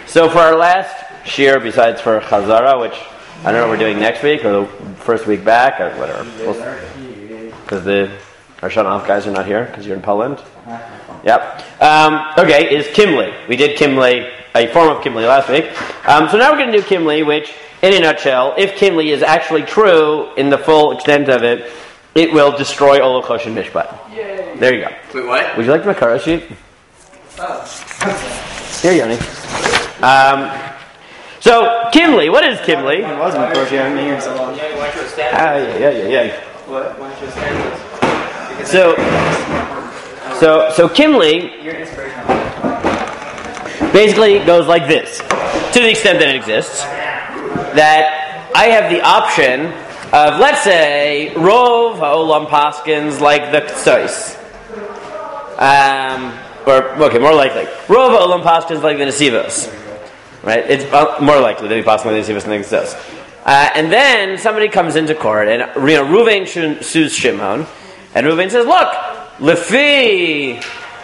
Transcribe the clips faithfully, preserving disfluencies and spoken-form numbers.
So for our last shir, besides for Chazara, which I don't know what we're doing next week or the first week back or whatever, because the our Shana Av guys are not here because you're in Poland. Yep. Um, okay, is Kimli. We did Kimli, a form of Kimli last week. Um, so now we're going to do Kimli, which, in a nutshell, if Kimli is actually true in the full extent of it, it will destroy Olo Choshen Mishpat. Yay. There you go. Wait, what? Would you like the Makara sheet? Oh. Here, Yoni. Um, so, Kimli. What is Kimli? It wasn't Makara sheet. I haven't been here so long. Yeah, why don't you stand? Ah, yeah, yeah, yeah, yeah. What? Why don't you stand? So, so, so Kimli Your inspiration. basically goes like this, to the extent that it exists, that I have the option of, let's say, Rov Ha'olam Paskins like the Ktsois. Um, or, okay, more likely, Rov Ha'olam Paskins like the Nesivos. Right? It's more likely to be possible than the Nesivos and the Ktsos. Uh, and then somebody comes into court, and you know, Ruvain sues Shimon, and Ruvain says, look, Lefi,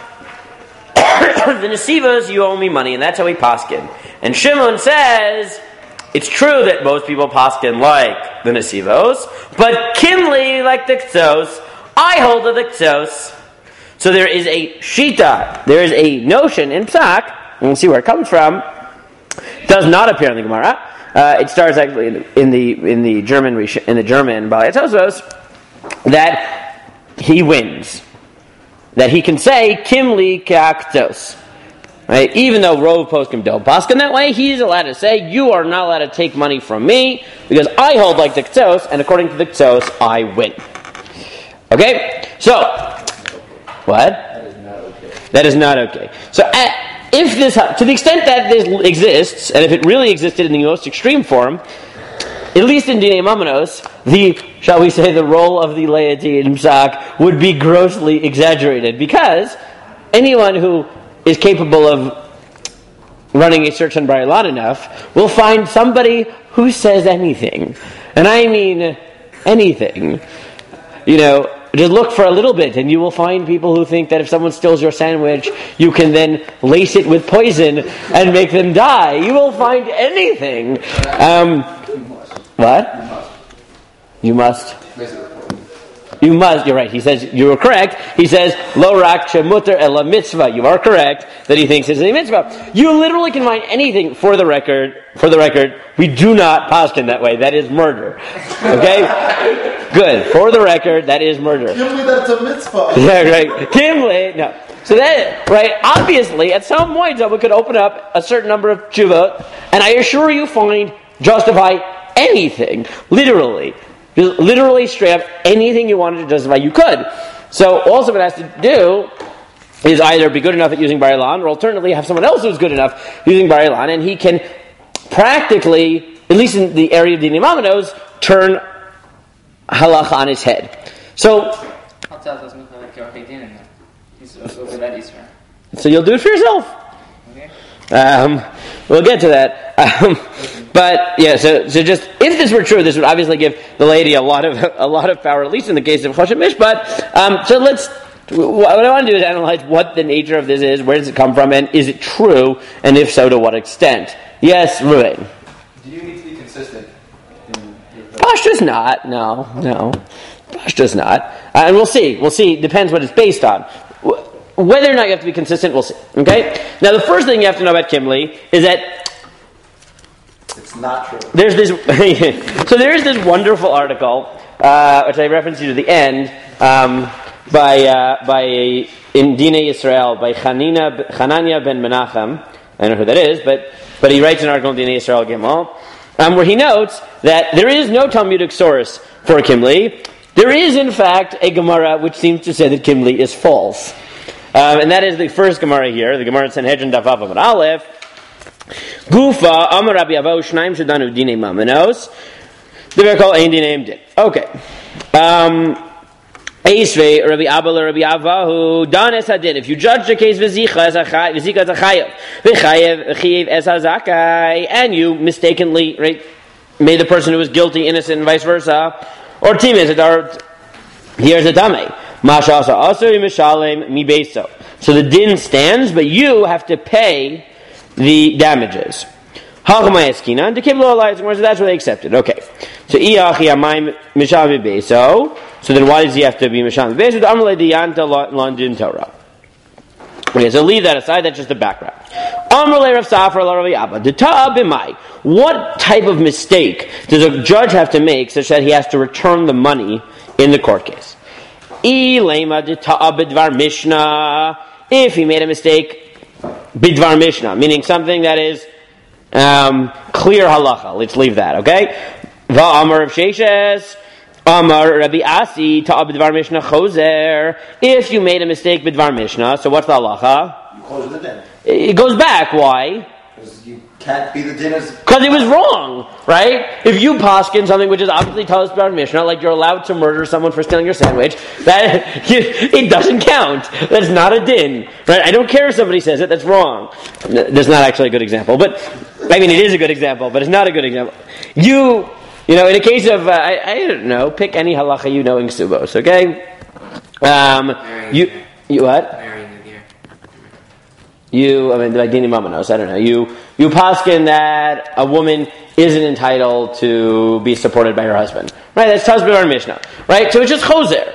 the Nesivos, you owe me money, and that's how we paskin. And Shimon says, it's true that most people paskin like the Nesivos, but Kimli like the Ktsos, I hold to the Ktsos. So there is a shita, there is a notion in Psak, and we'll see where it comes from, does not appear in the Gemara. Uh, it starts actually in the in the, in the German in the German Balei Tosos, that he wins. That he can say, Kimli K'aktos. Right? Even though Rov Poskim don't paskin that way, he's allowed to say, you are not allowed to take money from me, because I hold like the Ktos, and according to the Ktos, I win. Okay? So, what? That is not okay. That is not okay. So, at, if this, to the extent that this exists, and if it really existed in the most extreme form, at least in Dinei Mamanos, the, shall we say, the role of the laity in Psak would be grossly exaggerated, because anyone who is capable of running a search on Bar Ilan enough will find somebody who says anything. And I mean anything. You know, just look for a little bit and you will find people who think that if someone steals your sandwich, you can then lace it with poison and make them die. You will find anything. Um... What? You must. You must. You're right. He says you were correct. He says lo rak shemuter ela mitzvah. You are correct that he thinks it's a mitzvah. You literally can find anything. For the record, for the record, we do not paskin that way. That is murder. Okay. Good. For the record, that is murder. Kimli, that's a mitzvah. Yeah, right. Kimli. No. So that, right, obviously, at some point, we could open up a certain number of tshuvot, and I assure you find justify anything, literally, just literally straight up anything you wanted to justify, you could. So also what it has to do is either be good enough at using Bar Ilan, or alternatively have someone else who's good enough using Bar Ilan, and he can practically, at least in the area of Dinei Mamanos, turn halacha on his head. So, so you'll do it for yourself. Okay. Um, we'll get to that. Um, but yeah, so so just if this were true, this would obviously give the lady a lot of a lot of power, at least in the case of Choshen Mishpat. Um, so let's. What I want to do is analyze what the nature of this is, where does it come from, and is it true, and if so, to what extent? Yes, Ruvain. Do you need to be consistent? Pashta's not. No, no. Pashta's not. Uh, and we'll see. We'll see. Depends what it's based on. Whether or not you have to be consistent, we'll see. Okay? Now, the first thing you have to know about Kimli is that It's not true. there's this. So there is this wonderful article, uh, which I referenced you to the end, um, by uh, by in Dinei Yisrael by Chanina, Chananya ben Menachem. I don't know who that is, but but he writes an article in Dinei Yisrael Gimel, um, where he notes that there is no Talmudic source for Kimli. There is, in fact, a Gemara which seems to say that Kimli is false. Um, and that is the first Gemara here, the Gemara in Sanhedrin Daf Vav Amud Aleph. Gufa Amar Rabbi Avahu Shnaim Shadanu Dinei Mamanos. The very called Ein Dinei Din. Okay. Um, Eisvei Rabbi Abba Rabbi Avahu Danes Hadin. If you judge the case V'zicha as a V'zika as a Chayev, V'chayev V'chayev as a Zakai, and you mistakenly right, made the person who was guilty innocent and vice versa, or Timis, here's a Dame. So the din stands, but you have to pay the damages. That's where they accepted. Okay. So so then why does he have to be Misham Beso? London Torah. Okay, so leave that aside, that's just the background. What type of mistake does a judge have to make such that he has to return the money in the court case? If he made a mistake, bidvar mishnah, meaning something that is um, clear halacha. Let's leave that, okay? Va'amar Rav Sheshes, Amar Rabbi Asi, ta'ab bidvar mishnah choser. If you made a mistake bidvar mishnah, so what's the halacha? You close the din. It goes back. Why? Because you can't be the din as... Because it was wrong, right? If you paskin something which is obviously talus bidvar mishnah, like you're allowed to murder someone for stealing your sandwich, that it doesn't count. That's not a din, right? I don't care if somebody says it. That's wrong. That's not actually a good example, but I mean it is a good example, but it's not a good example. You. You know, in a case of, uh, I, I don't know, pick any halacha you know in Ksubos, okay? Um, you, you what? Marrying the deer. You, I mean, like Dini Mamanos, I don't know. You, you paskin that a woman isn't entitled to be supported by her husband. Right? That's Taz B'Ar Mishnah. Right? So it's just choser.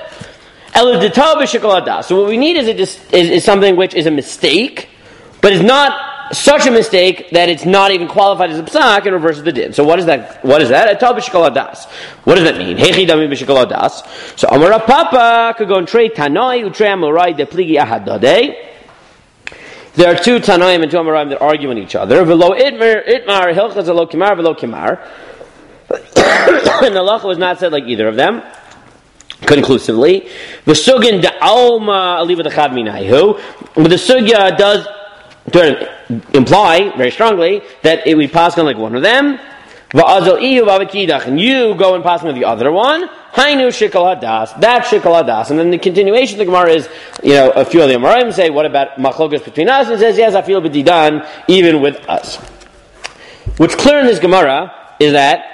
So what we need is, a, is, is something which is a mistake, but is not such a mistake that it's not even qualified as a psak and reverses the din. So what is that? What is that? Atal b'shikol hadas. What does that mean? Hechi dami b'shikol hadas. So Amar Papa could go and trade Tanoi utrei Amorai de pligi ahadadei. There are two Tanoim and two Amoraim that argue with each other. V'lo itmar itmar hilchas v'lo kimar v'lo kimar. And the halacha was not said like either of them. Conclusively, the sugin da'alma aliva dechad minayhu. But the sugya does to imply very strongly that it would pass on like one of them, and you go and pass on the other one. Hainu shikol hadas. That's shikol hadas. And then the continuation of the Gemara is, you know, a few of the Amoraim say, what about machlokas between us? And it says, yes, I feel b'didan even with us. What's clear in this Gemara is that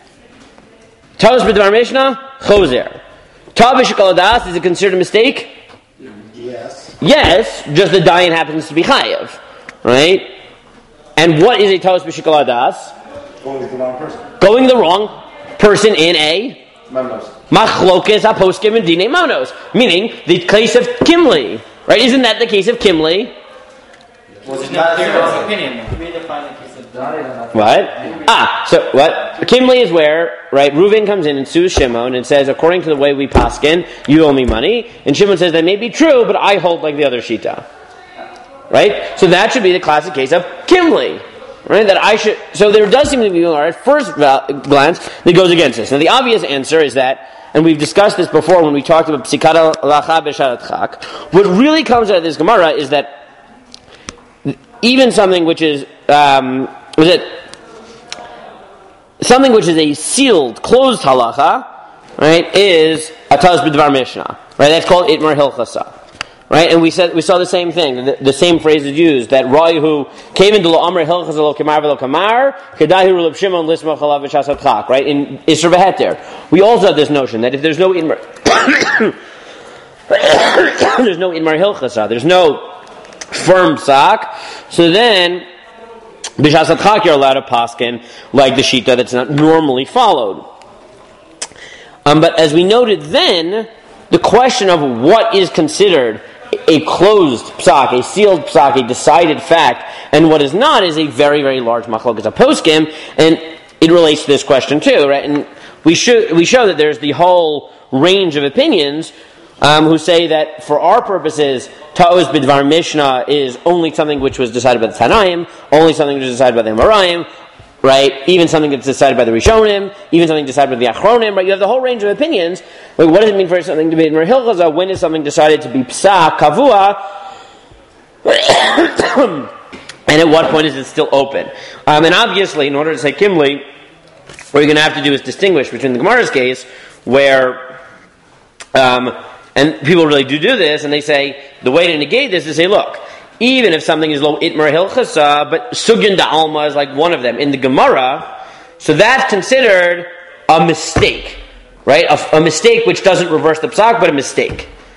Tavis b'dvar mishnah choser. Tavis shikol hadas, is it considered a mistake? Yes. Yes, just the dayan happens to be chayev, right? And what is a taos b'shikol hadas? Going with the wrong person. Going the wrong person in a Manos. machlokes aposkim and dine monos, meaning the case of Kimli, right? Isn't that the case of Kimli? Was it There's not no there? opinion. Redefine the case of What? Ah, so what? Kimli is where, right, Reuven comes in and sues Shimon and says, according to the way we paskin, you owe me money. And Shimon says, that may be true, but I hold like the other Shita. Right? So that should be the classic case of Kimli. Right? That I should, so there does seem to be, at first glance, that goes against this. Now the obvious answer is that, and we've discussed this before when we talked about Psikat Halacha B'Sharat Chak, what really comes out of this Gemara is that even something which is, um, was it something which is a sealed, closed halacha, right, is ataz b'dvar mishnah, right? That's called itmar hilchasa, right? And we said we saw the same thing. The, the same phrase is used that Roy who came into lo amr hilchasa lo kamar v'lo kamar kedahi rulab Shimon lisma chalav v'shasat chak, right? In Isra v'heter, we also have this notion that if there's no itmar, there's no itmar hilchasa, there's no firm sak, so then b'shasat chak you're allowed to paskin like the shita that's not normally followed. Um, but as we noted then, the question of what is considered a closed psak, a sealed psak, a decided fact, and what is not is a very, very large machlokas poskim, and it relates to this question too, right? And we show we show that there's the whole range of opinions um, who say that for our purposes, ta'os b'dvar mishnah is only something which was decided by the Tanaim, only something which was decided by the Amoraim, right? Even something that's decided by the Rishonim, even something decided by the Achronim, right? You have the whole range of opinions. Like, what does it mean for something to be in Hilchazah? When is something decided to be psak, kavua? And at what point is it still open? Um, and obviously, in order to say Kimli, what you're going to have to do is distinguish between the Gemara's case, where, um, and people really do do this, and they say, the way to negate this is say, look, even if something is lo itmar hilchasa, but sugyan da'alma is like one of them in the Gemara, so that's considered a mistake, right? A, a mistake which doesn't reverse the psak, but a mistake.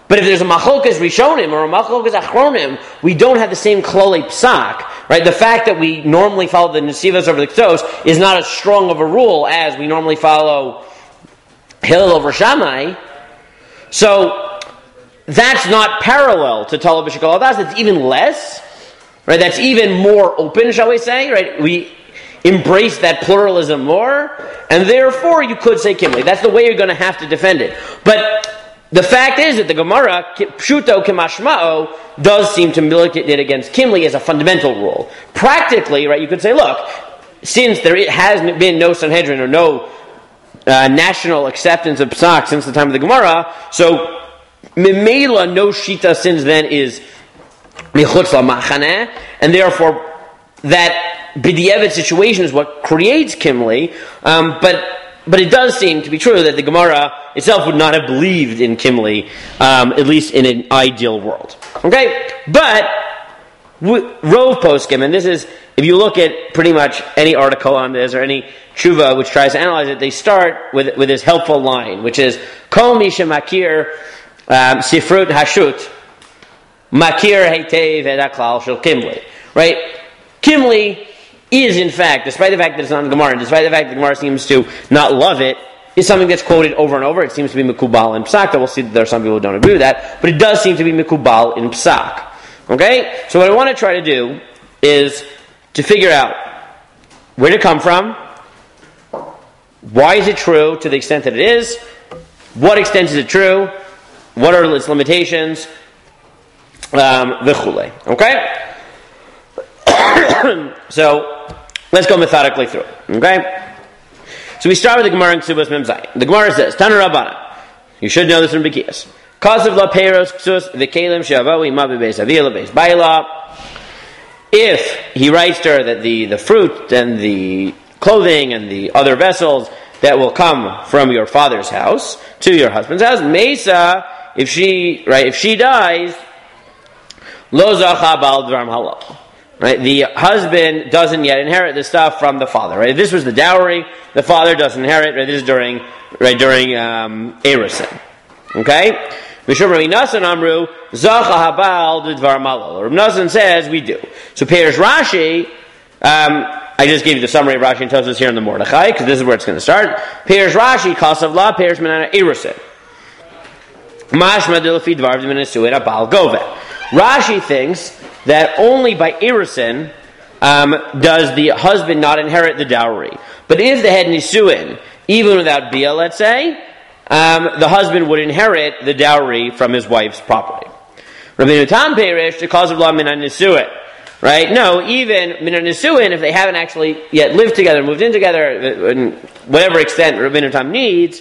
But if there's a machlokas rishonim or a machlokas achronim, we don't have the same klolei psak, right? The fact that we normally follow the nesivos over the ktos is not as strong of a rule as we normally follow Hillel over Shammai. So that's not parallel to Talad b'shekol adas. It's even less, right? That's even more open, shall we say, right? We embrace that pluralism more, and therefore you could say Kimli. That's the way you're going to have to defend it. But the fact is that the Gemara, Pshuto Kimashmao, does seem to militate it against Kimli as a fundamental rule. Practically, right, you could say, look, since there has been no Sanhedrin or no uh, national acceptance of Psak since the time of the Gemara, so Mimela, no Shita since then is Michutz LaMachaneh, and therefore that B'diavad situation is what creates Kimli, um, but But it does seem to be true that the Gemara itself would not have believed in Kimli, um, at least in an ideal world. Okay? But, w- Rov Poskim, and this is, if you look at pretty much any article on this, or any tshuva which tries to analyze it, they start with with this helpful line, which is, Kol mi shemakir um, sifrut hashut, makir heitev et haklal shel Kimli. Right? Kimli is, in fact, despite the fact that it's not in the Gemara, and despite the fact that the Gemara seems to not love it, is something that's quoted over and over. It seems to be Mikubal in Psak. We'll see that there are some people who don't agree with that, but it does seem to be Mikubal in Psak. Okay? So what I want to try to do is to figure out where did it come from, why is it true to the extent that it is, what extent is it true, what are its limitations, um, v'chule. Okay? So, let's go methodically through it. Okay? So we start with the Gemara in Ksubos Mem Zayin. The Gemara says, Tanu Rabbana. You should know this from Bekias. Kasav la peiros ksus v'kelim she'avau ima b'beis aviyah l'beis bayla. If he writes to her that the, the fruit and the clothing and the other vessels that will come from your father's house to your husband's house, Mesa, if she, right, if she dies, lo zacha bal dvarim halal. Right, the husband doesn't yet inherit the stuff from the father. Right, if this was the dowry, the father doesn't inherit. Right, this is during right during um, Erusin. Okay, Mishum Rav Nasan Amru Zacha Habal Dvar Malol. Rav Nasan says we do. So Peirush Rashi. Um, I just gave you the summary of Rashi and Tosfos here in the Mordechai because this is where it's going to start. Peirush Rashi Kasav La Peirush Menana Erusin. Mashma Dilafi Dvar Diminasuin Abal Gove. Rashi thinks that only by Erusin um, does the husband not inherit the dowry. But if they had Nisuin, even without Bia, let's say, um, the husband would inherit the dowry from his wife's property. Rabbeinu Tam Perish, the cause of law Minan Nisuin. Right? No, even Minan Nisuin, if they haven't actually yet lived together, moved in together, in whatever extent Rabbeinu Tam needs,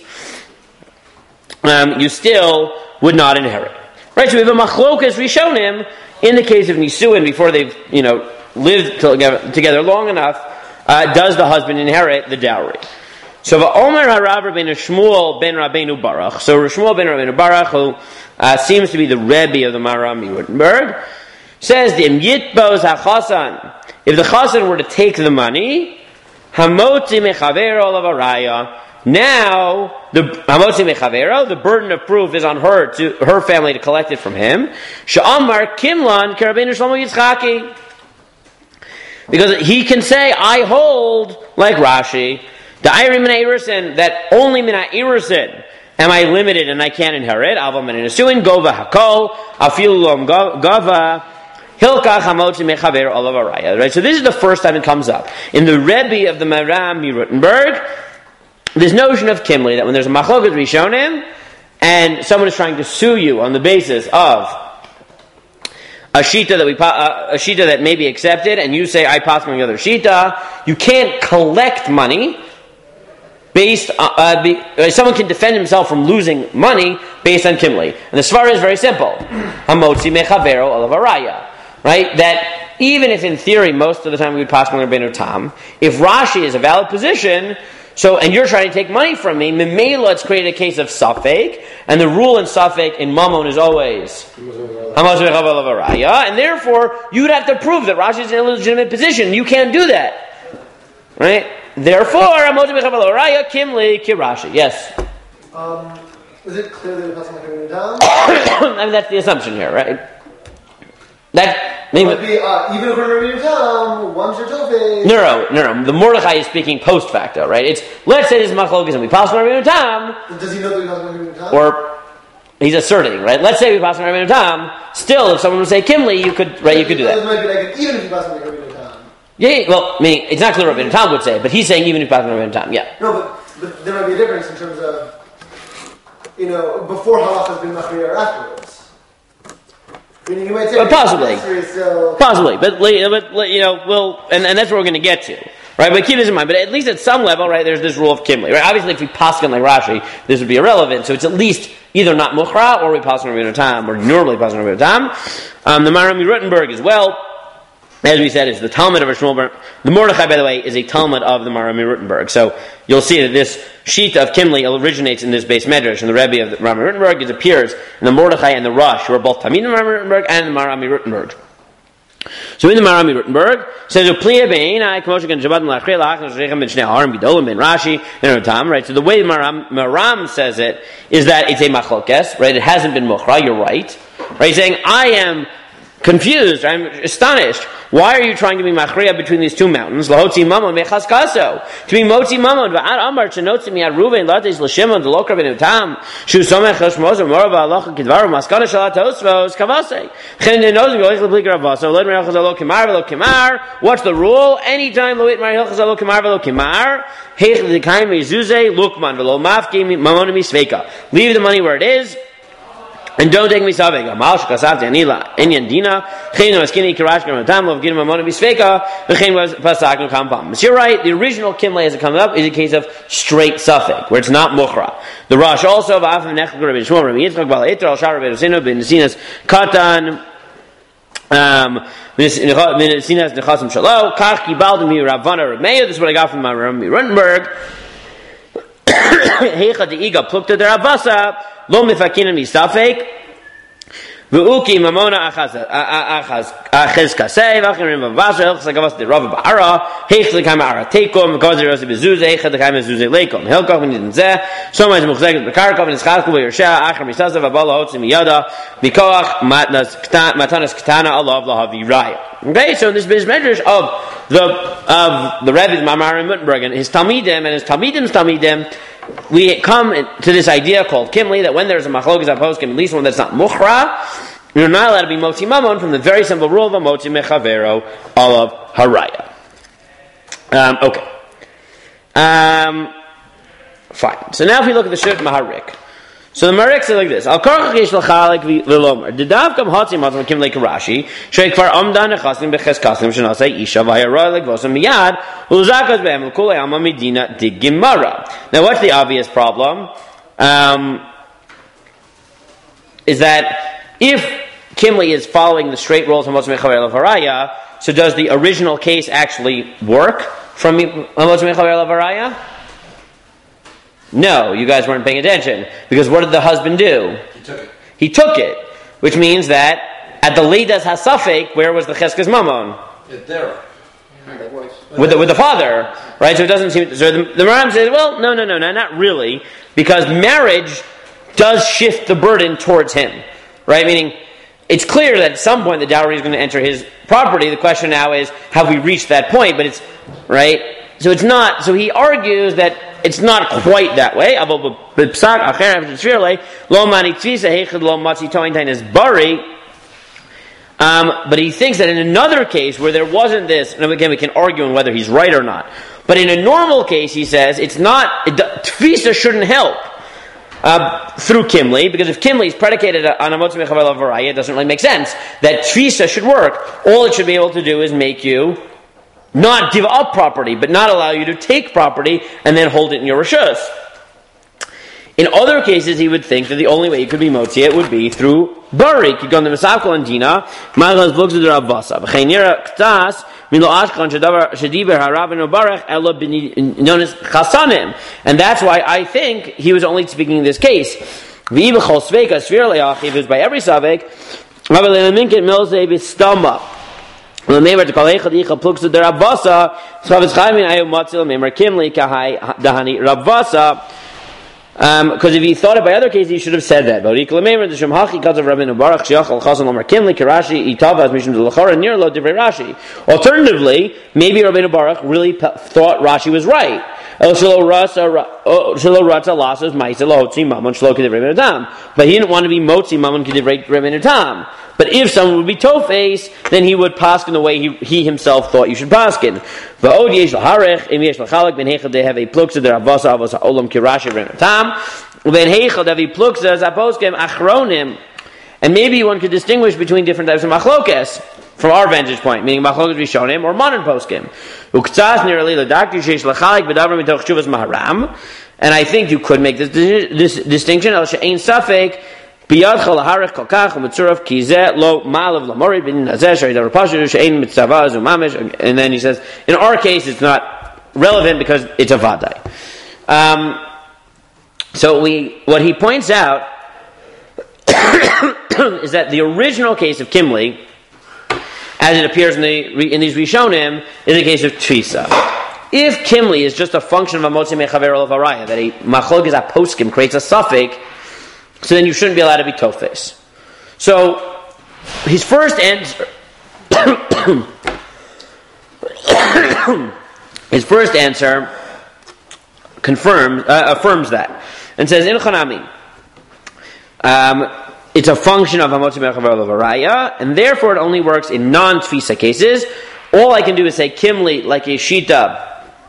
um, you still would not inherit. Right? So we have a machlokas rishonim in the case of Nisuin, before they've, you know, lived together, together long enough, uh, does the husband inherit the dowry? So, Omer Harav Rabbeinu Shmuel ben Rabbeinu Baruch. So, Shmuel ben Rabbeinu Baruch, who uh, seems to be the Rebbe of the Maharam Wittenberg, says, "Dim yitbos hachasan." If the chasan were to take the money, hamotzi mechavero olav araya. Now, the hamotzi mechavero, the burden of proof is on her to her family to collect it from him. Sha'amar kimlan k'Rabbeinu Shlomo Yitzchaki, because he can say, "I hold," like Rashi, the Ayrim Mina Erusin, that only Mina Erusin am I limited and I can't inherit. Aval Mina Nisuin Gova Hakol Afilu Lom Gova Hilkach Hamotzi Mechavero Olav Araya. Right. So this is the first time it comes up in the Rebbe of the Maharam Wittenberg. This notion of Kimli, that when there's a machlokas rishonim, and someone is trying to sue you on the basis of a shita that we uh, a shita that may be accepted, and you say I pass on the other shita, you can't collect money based on, uh, be, uh, someone can defend himself from losing money based on Kimli. And the svara is very simple: Hamotzi mechavero olav araya. Right? That even if in theory most of the time we would pass on Rabbeinu Tam, if Rashi is a valid position. So, and you're trying to take money from me, Memela, it's created a case of Safek, and the rule in Safek in Mammon is always and therefore, you would have to prove that Rashi is in a legitimate position. You can't do that. Right? Therefore, Kimli Kirashi. Yes? Um, Is it clear that it passes like a down? I mean, that's the assumption here, right? That It would be, uh, even if we're reviewing down, one's your tofe. no, no, no, no. The Mordechai is speaking post facto, right? It's let's say this is machlokas and we pass on Rabbeinu Tam, Does he know that he passes like a down? or he's asserting, right? Let's say we pass on Rabbeinu Tam. Still, if someone would say Kimli, you could, right? You could do It that. might be like, even if he passes like a down. Yeah, yeah, well, I mean, it's not clear what Rabbeinu Tam would say, but he's saying even if we pass on Rabbeinu Tam, yeah. No, but, but there might be a difference in terms of, you know, before halach has been machriya or afterwards. Meaning you might say, But possibly. Still... Possibly, but, but you know, we'll, and, and that's what we're going to get to, right? But keep this in mind. But at least at some level, right, there's this rule of Kimli, right? Obviously, if we paskin like Rashi, this would be irrelevant. So it's at least either not muchra or we paskin Rabbeinu Tam, or normally paskin Rabbeinu Tam. Um, the Marami Ruttenberg as well, as we said, is the Talmud of Shmuel Bar. The Mordechai, by the way, is a Talmud of the Marami Ruttenberg. So you'll see that this sheet of Kimli originates in this base medrash, and the Rebbe of the Marami Ruttenberg. It appears in the Mordechai and the Rush, who are both Talmid of Marami Ruttenberg and the Marami Ruttenberg. So in the Marami Ruttenberg, it says Upliya be'enai k'moshe kan Shabbat l'achri l'achna shreichem ben shnei harim gidolim ben Rashi and Tam. Right. So the way Maram, Maram says it is that it's a machlokes. Right. It hasn't been muchra. You're right. Right. He's saying I am confused. I'm astonished. Why are you trying to be machriya between these two mountains? Lahotzi mamon mechas kaso. To be motzi mamon va'ad amar shenotzi miyad Ruven lates l'shimon d'lo Rabbeinu Tam shu somech chashmozo morava halacha kidvaru maskana shalat osvos kavase chen denozim yolich leblik ravaso lo itmar hilchaz alo kimar velo kimar. What's the rule? Anytime lo itmar hilchaz alo kimar velo kimar heich l'dikaim mezuzeh lukman velo mafki mamon misveka. Leave the money where it is. And don't take me saving. Amal shkasavti anila inyan dina. Chaynu askini kirash gamatam lov gidim amona bisveka. V'chayn was pasaknu kampam. So you're right. The original kimle as it comes up is a case of straight suffix, where it's not muchra. The Rosh also v'afim nechak Rabbi Shmuel Rabbi Yitzchak bal eter al shar Rabbi Yosinu ben Nesinas katan. Um, Nesinas nechasim shalo. Kach kibaldim mi Ravana Rameya. This is what I got from my Rabbi Ruttenberg. Heicha deiga plukta der Avasa. Lo mifakinim misafek, v'uki mamona achaz achaz achaz kasei v'achirim v'vasher hilchas agavas de Rav Ba'ara heich lekam ara teikom v'kaz derosi bezuzeh heich lekam bezuzeh leikom hilkach v'nidin zeh so much muchzeket b'karkov v'nischalku v'yersha achar misasa v'abala hotzi miyada v'koach matanas ketana alav lahavi raya. Okay, so in this business measures of the of the Rebbe Marami Ruttenberg and his Talmidim and his Talmidim's Talmidim, we come to this idea called Kimli, that when there's a machlokes aposkim, at least one that's not muchra, you're not allowed to be motzi mamon from the very simple rule of a motzi mechavero olav haraya. Um, okay. Um, fine. So now if we look at the Shut Maharik. So the Maharik says like this: Al karchach yesh l'chalik v'lomer. Dedav kam hotzi matzam kimli karashi shei kvar amdan nechasim beches kasim shenasei isha v'hayaroi legvosam miyad u'zakas behem l'kulei alma medina dig gemara. Now what's the obvious problem? Um, is that if Kimli is following the straight rules of Motzei Mechaver Lavaraya, so does the original case actually work from Motzei Mechaver Lavaraya? No, you guys weren't paying attention. Because what did the husband do? He took it. He took it. Which means that at the Leidas HaSafek, where was the Cheskes Mamon? It's there. With the, with the father. Right? So it doesn't seem... So the, the Maram says, well, no, no, no, no, not really. Because marriage does shift the burden towards him. Right? Meaning, it's clear that at some point the dowry is going to enter his property. The question now is, have we reached that point? But it's... Right? So it's not... So he argues that it's not quite that way. Um, but he thinks that in another case where there wasn't this, and again we can argue on whether he's right or not, but in a normal case he says it's not, it, Tfisa shouldn't help uh, through Kimli, because if Kimli is predicated on a Motzei Mechaver Lavaraya, it doesn't really make sense that Tfisa should work. All it should be able to do is make you not give up property, but not allow you to take property and then hold it in your rishus. In other cases, he would think that the only way you could be motzi it would be through bari. Could go to the Mesavkol and Dina. Malchus books of the Ravasa. V'cheinira ktas milo ashkan shadavar shadiber harabin obarach elo b'nonis chasanim. And that's why I think he was only speaking in this case. V'ibachol sveka svir le'ach. If it was by every savek, Rabbi Minket milzei b'stama. The neighbor to call Echad Icha Pluksa the Ravasa, Schavetz Chaimin Ayu Matzil Meimer Kimli Kahai Dahani Ravasa. Because um, if he thought it by other cases, he should have said that. Alternatively, maybe Rabbeinu Baruch really p- thought Rashi was right. But he didn't want to be motzi mamon k'divrei Rabbeinu Tam. But if someone would be tofes, then he would paskin the way he, he himself thought you should paskin. And maybe one could distinguish between different types of machlokes from our vantage point, meaning machlokes rishonim or modern poskim. And I think you could make this, this distinction. And then he says, in our case, it's not relevant because it's a vadai. Um, so we, what he points out is that the original case of Kimli, as it appears in the in these Rishonim, is a case of Tfisa. If Kimli is just a function of a motzi mechaver of araya, that a machlok is a poskim creates a suffix, so then you shouldn't be allowed to be tofes. So his first answer, his first answer confirms uh, affirms that and says in Chanami, um, it's a function of hamotzi mechaver of araya, and therefore it only works in non-tfisa cases. All I can do is say kimli like a shita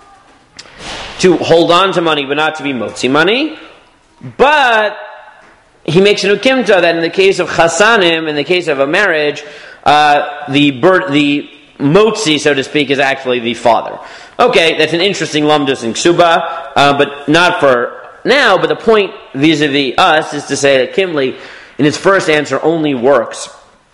to hold on to money but not to be motzi money, but he makes an ukimta that in the case of chasanim, in the case of a marriage, uh, the bird, the motzi, so to speak, is actually the father. Okay, that's an interesting lumdus in ksuba, uh, but not for now. But the point vis-a-vis us is to say that Kimli, in its first answer, only works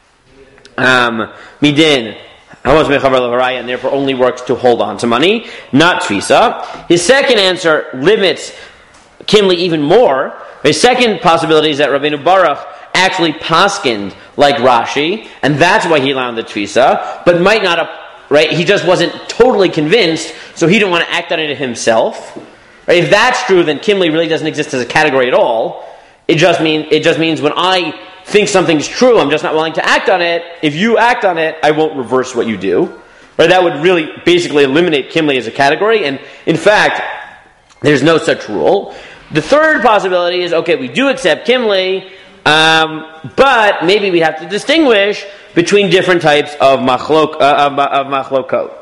um, midin, and therefore only works to hold on to money, not tfisa. His second answer limits Kimli even more. The second possibility is that Rabbeinu Baruch actually paskind like Rashi, and that's why he allowed the tfisa, but might not have, right? He just wasn't totally convinced, so he didn't want to act on it himself. Right? If that's true, then Kimli really doesn't exist as a category at all. It just mean it just means when I think something's true, I'm just not willing to act on it. If you act on it, I won't reverse what you do. Right? That would really basically eliminate Kimli as a category, and in fact, there's no such rule. The third possibility is, okay, we do accept Kimli, um, but maybe we have to distinguish between different types of machlok uh, of, of machlokot.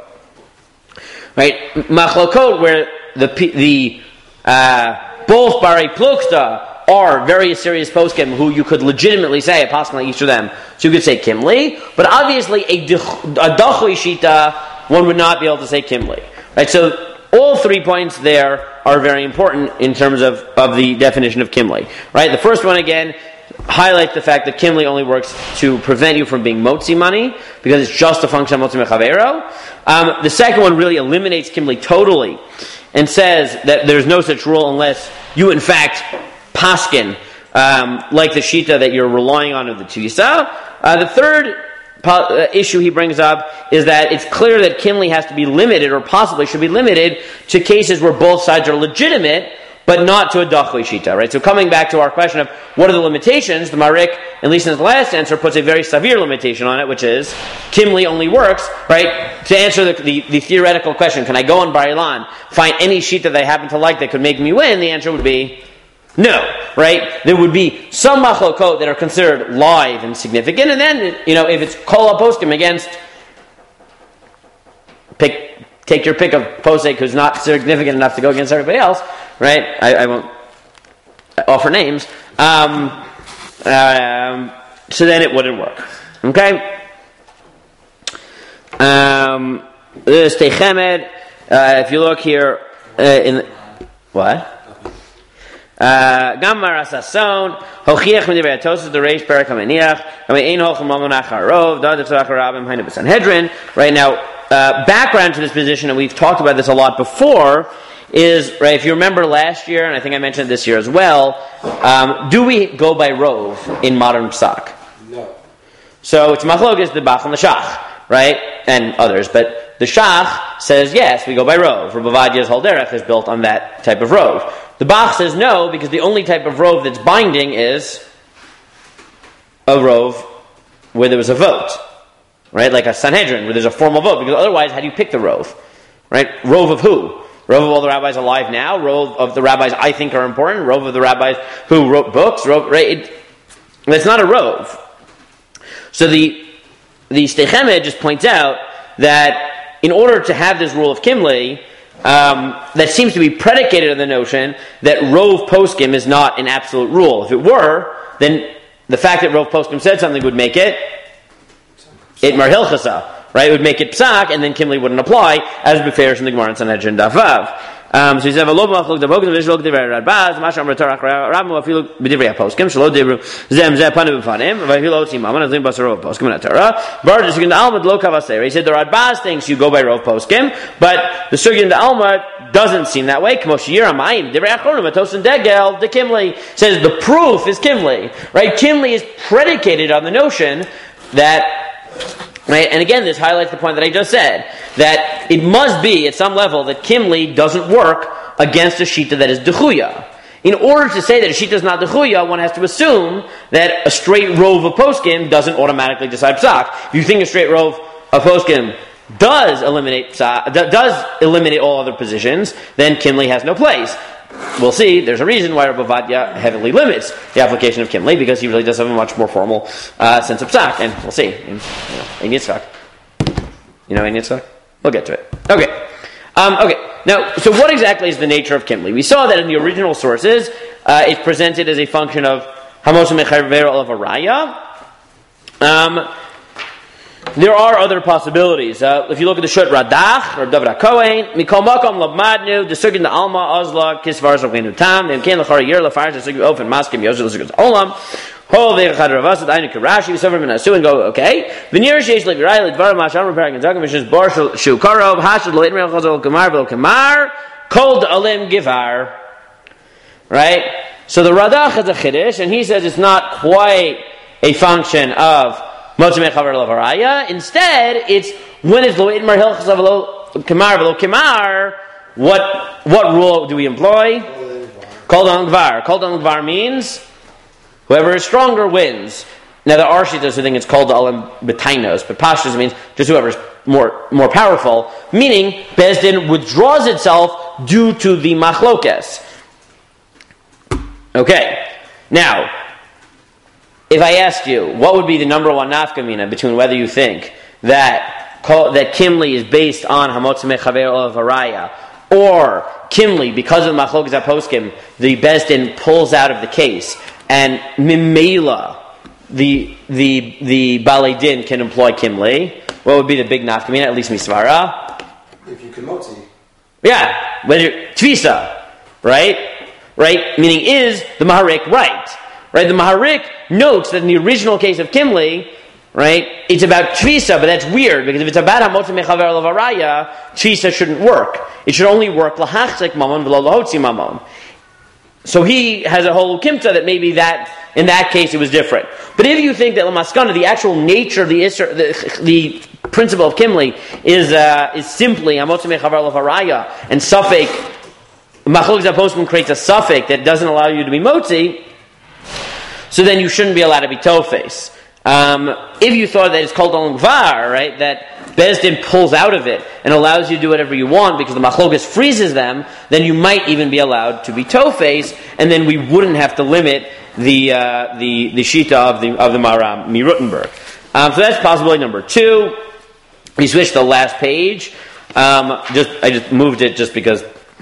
Right, machlokot where the the uh, both bari pluksta are very serious poskim who you could legitimately say approximately each of them. So you could say Kimli, but obviously a dachui shita one would not be able to say Kimli. Right, so all three points there are very important in terms of, of the definition of Kimli. Right? The first one, again, highlights the fact that Kimli only works to prevent you from being motzi money, because it's just a function of motzi mechavero. Um, the second one really eliminates Kimli totally, and says that there's no such rule unless you, in fact, paskin, um, like the shita that you're relying on of the tfisa. Uh, the third Uh, issue he brings up is that it's clear that Kimli has to be limited, or possibly should be limited, to cases where both sides are legitimate, but not to a dachui shita, right? So coming back to our question of what are the limitations, the Marik, at least in his last answer, puts a very severe limitation on it, which is Kimli only works, right? To answer the, the, the theoretical question, can I go on Bar Ilan, find any shita that I happen to like that could make me win? The answer would be no, right? There would be some machlokot that are considered live and significant, and then, you know, if it's kol poskim against, pick, take your pick of posek who's not significant enough to go against everybody else, right? I, I won't offer names. Um, um, so then it wouldn't work. Okay? Um, this Techemed, uh, if you look here, uh, in, what? Gam marasason hochiach midivrei Tosfos the reish perak hamaniach and ein hochem lamonach harov da tzach rabim hainu b'Sanhedrin. Right now, uh, background to this position, and we've talked about this a lot before, is, right, if you remember last year, and I think I mentioned it this year as well, um, do we go by rov in modern psak? No. So it's machlokas the bach and the shach, right, and others, but the shach says yes, we go by rov. Rabbi Ovadia's whole derech is built on that type of rov. The Bach says no, because the only type of rov that's binding is a rov where there was a vote, right? Like a Sanhedrin, where there's a formal vote, because otherwise, how do you pick the rov? Right? Rov of who? Rov of all the rabbis alive now, rov of the rabbis I think are important, rov of the rabbis who wrote books, rov, right? It, it's not a rov. So the the Steichemed just points out that in order to have this rule of Kimli, um, that seems to be predicated on the notion that rov poskim is not an absolute rule. If it were, then the fact that rov poskim said something would make it it marhilchasa. Right, it would make it psak, and then Kimli wouldn't apply, as befers from the Gemara in Sanhedrin Daf Vav. Um, so he said, "V'lo b'machlok davokim v'shlok divrei Radbaz, masham retorach rabmu afilu b'divrei poskim shelo dibru zem zeh panim b'fanim v'afilu otzim maman azim basarov poskim in Torah." Bar the Sugin Alma lo kavasei. He said the Radbaz thinks you go by rov poskim, but the Sugin Alma doesn't seem that way. K'mosh yiramayim divrei achronim atosin degel de Kimli says the proof is Kimli. Right, Kimli is predicated on the notion that. Right? And again, this highlights the point that I just said, that it must be, at some level, that Kimli doesn't work against a Shita that is Dechuya. In order to say that a Shita is not Dechuya, one has to assume that a straight rov of poskim doesn't automatically decide psak. If you think a straight rov of poskim does eliminate psak, does eliminate all other positions, then Kimli has no place. We'll see, there's a reason why Rabbi Ovadia heavily limits the application of Kimli, because he really does have a much more formal uh, sense of psak, and we'll see. In, you know, Ein Yitzchak. You know Ein Yitzchak? We'll get to it. Okay. Um, okay. Now, so what exactly is the nature of Kimli? We saw that in the original sources, uh, it's presented as a function of Hamos Mechaver of a Raya. Um, There are other possibilities. Uh, if you look at the Shut Radach or David Kohen, Mikol Makom Labmadnu, the Sugin the Alma Ozla Kisvar Zogenu Tam, and Ken Lachar Yer Lafar the Sugin Ofen Maskim Yosel Sugin Olam. Hol Vechad Ravas at Einik Rashi, Sever Minasu, and go okay. Veneer Sheish Levi Riley Dvar Masham Repairing and Zagam Mishis Bar Shu Karov Hashad Lo Itmel Chazal Kamar Vel Kamar Kol Alim Givar. Right. So the Radach has a chiddush, and he says it's not quite a function of Instead, it's when it's lo itmar hilchas of lo kamar v'lo kamar. What what rule do we employ? Kol dan gvar. Kol dan gvar means whoever is stronger wins. Now there are shittas who think it's called alim betainos, but pashtus means just whoever is more more powerful. Meaning Bezdin withdraws itself due to the machlokes. Okay, now. If I asked you, what would be the number one nafkamina between whether you think that that Kimli is based on Hamotz Mechaver of Haraya, or Kimli, because of the Machlokes HaPoskim, the Bezdin pulls out of the case, and Mimela, the the the Balei Din can employ Kimli, what would be the big nafkamina, at least Misvara? If you can motzi. Yeah, whether Tvisa, right? Right? Meaning, is the Maharik right? Right, the Maharik notes that in the original case of Kimli, right, it's about Tvisa, but that's weird, because if it's about Hamotz Mechaver Lavaraya, Tvisa shouldn't work. It should only work Lahachzik Mamon V'lo Lahotzi Mamon. So he has a whole Kimta that maybe that, in that case, it was different. But if you think that Lamaskana, the actual nature of the Isser, the, the principle of Kimli, is uh, is simply Hamotz Mechaver Lavaraya, and Suffolk, Machlokes HaPoskim creates a suffix that doesn't allow you to be Motzi, so then you shouldn't be allowed to be Tofes. Um, if you thought that it's called Olam Gvar, right, that Bezdin pulls out of it and allows you to do whatever you want because the Machlokes freezes them, then you might even be allowed to be Tofes, and then we wouldn't have to limit the uh, the the Shita of the of the Maram Miruttenberg. Um, so that's possibility number two. We switched to the last page. Um, just I just moved it just because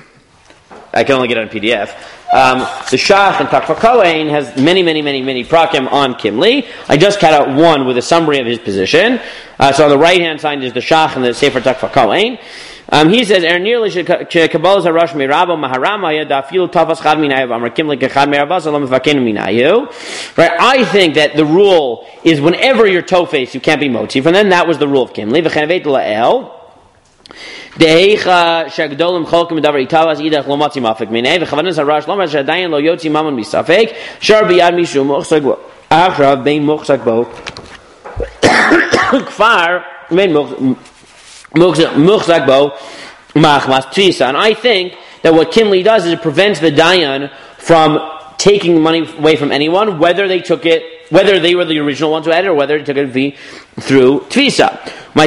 I can only get it on P D F. Um, the Shach and Takva Kohen has many, many, many, many prakim on Kimli. I just cut out one with a summary of his position. Uh, so on the right-hand side is the Shach and the Sefer Takva Kohen. Um, he says, "Er nearly shekabos harash mirabo maharamaya dafilu tafas chad minayu amar Kimli kechad mirabas alam mefakenu minayu." Right? I think that the rule is whenever you're tofes, you can't be motzi. From then, that was the rule of Kimli. V'chenevet la'el. Deicha shagdolim cholkim davar itavas idach lo matzi mafik minei v'chavanas harash lo matzi shadayin lo yotzi mamon misafek shar biyad mishu mochsak bo achrav bein mochsak bo kfar bein mochsak bo machmas tvisa. And I think that what Kimli does is it prevents the Dayan from taking money away from anyone, whether they took it, whether they were the original ones who had it, or whether they took it through Tvisa.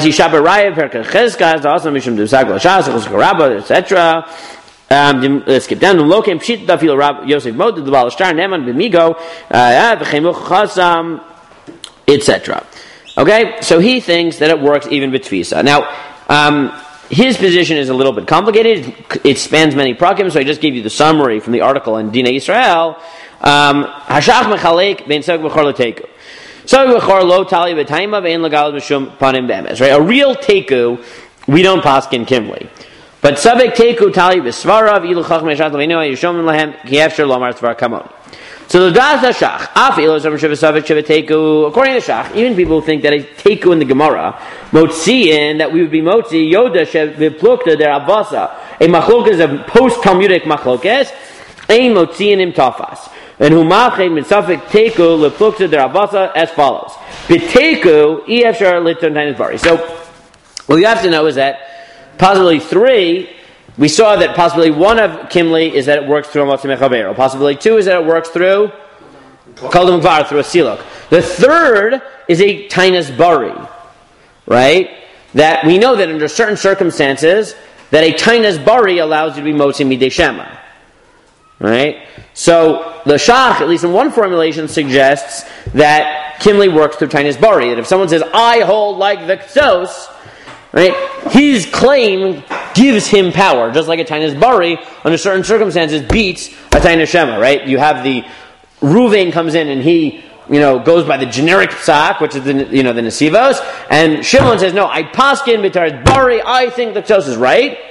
et cetera. Um, let's skip down. Lokem pshit dafil Rab Yosef Mod the Balashtar Neman b'migo v'chemuch chasam, et cetera. Okay, so he thinks that it works even with Tvisa. Now, um, his position is a little bit complicated. It spans many prakim, so I just gave you the summary from the article in Dinei Yisrael. Hashach mechalek ben sog b'chor l'teiku. Sog b'chor lo tali b'taima ve'en legal b'shum panim be'emes. Right, a real teiku we don't paskin kimli. But sabek teiku tali b'svarav ilu chach me'eshat l'veinu yishom lehem ki efsher lomar tzvar kamoni. So the das Shach, according to the Shach, even people who think that a teiku in the Gemara, motziin, that we would be motzi, yoda sheviplukta der abasa, a machlokes of post-Talmudic machlokes, a motziin im tafas. And humachem mitzafik teiku leplukta der abasa as follows. B'teiku, efshar liton tainis bari. So, what you have to know is that, possibly three, we saw that possibly one of Kimli is that it works through a Motzi Mechaber. Possibly two is that it works through Kaldam Gvar, through a Silok. The third is a Tainas Bari, right? That we know that under certain circumstances, that a Tainas Bari allows you to be Motzi Midei Shema. Right? So, the Shach, at least in one formulation, suggests that Kimli works through Tainas Bari. That if someone says, I hold like the Ksos, right? His claim gives him power, just like a Tainas Bari, under certain circumstances, beats a Tainas Shema, right? You have the Ruvain comes in and he, you know, goes by the generic psak, which is the, you know, the Nesivos, and Shimon says, no, I paskin b'Tainas Bari, I think the Ksos is right.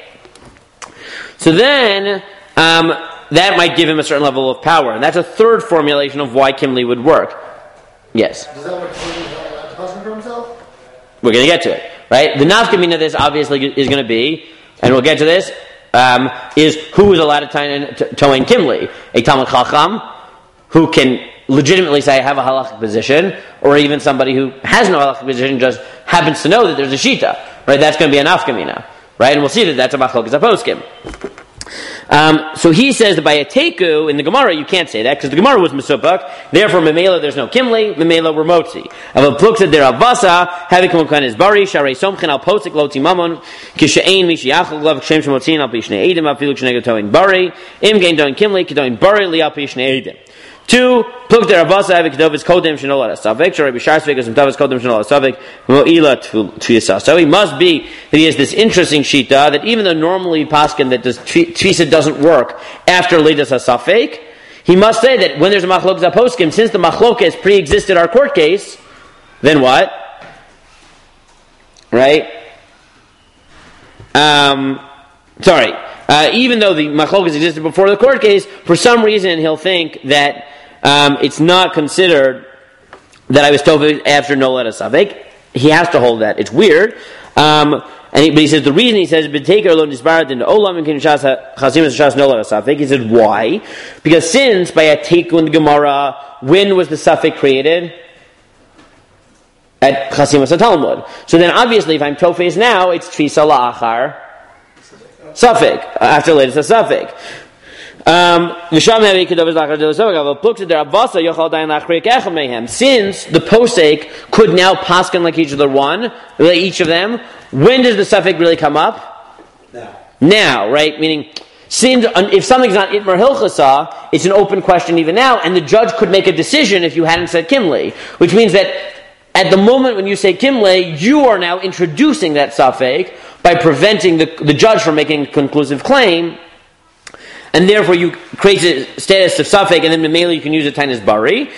So then, um, that might give him a certain level of power, and that's a third formulation of why Kimli would work. Yes? Does that work to paskin for himself? We're going to get to it. Right? The nafkamina of this obviously is going to be, and we'll get to this, um, is who is allowed to toin Kimli? A Talmud Chacham, who can legitimately say, I have a halachic position, or even somebody who has no halachic position, just happens to know that there's a shita. Right? That's going to be a nafkamina. Right? And we'll see that that's a machlokes aposkim. Um, so he says that by a teiku in the Gemara you can't say that because the Gemara was mesupak. Therefore, memela there's no kimli. Memela we're motzi. Aval pluksa der avasa havik kumkan is bari sharei somchin al posik loti mamon kishein mishiachol glav kshem shemotzin al pishnei edim afiluk shenegatoin bari im gain doin kimli kedoin bari li al pishnei edim. Two, pluk der avasa havik kedovis kodem shenola asavik sharei b'shar svegas imtavis kodem shenola asavik mo'ila tfisa. So he must be that he has this interesting shita that even though normally paskin that does tfisa doesn't work after lidas asafik, he must say that when there's a machlokes aposkim, since the machlokes pre-existed our court case, then what? Right? Um, sorry. Uh, even though the machlokes existed before the court case, for some reason he'll think that um, it's not considered that I was told after no let asafik. He has to hold that. It's weird. Um, and he, but he says the reason he says b'teker lo nisbarat in the olam and kinshas chasimas shas no let asafik. He said why? Because since by a teiku in the Gemara, when was the suffix created? At chasimas Talmud. So then obviously if I'm tofes now, it's tfisa la'achar suffix after latest suffix. Um, since the posek could now paskin like each other one, like each of them, when does the suffix really come up? Now. Now, right? Meaning, since, if something's not itmar hilchasa, it's an open question even now, and the judge could make a decision if you hadn't said kimli, which means that at the moment when you say kimli, you are now introducing that suffix by preventing the, the judge from making a conclusive claim. And therefore you create a status of suffix, and then memela you can use a tainas bari.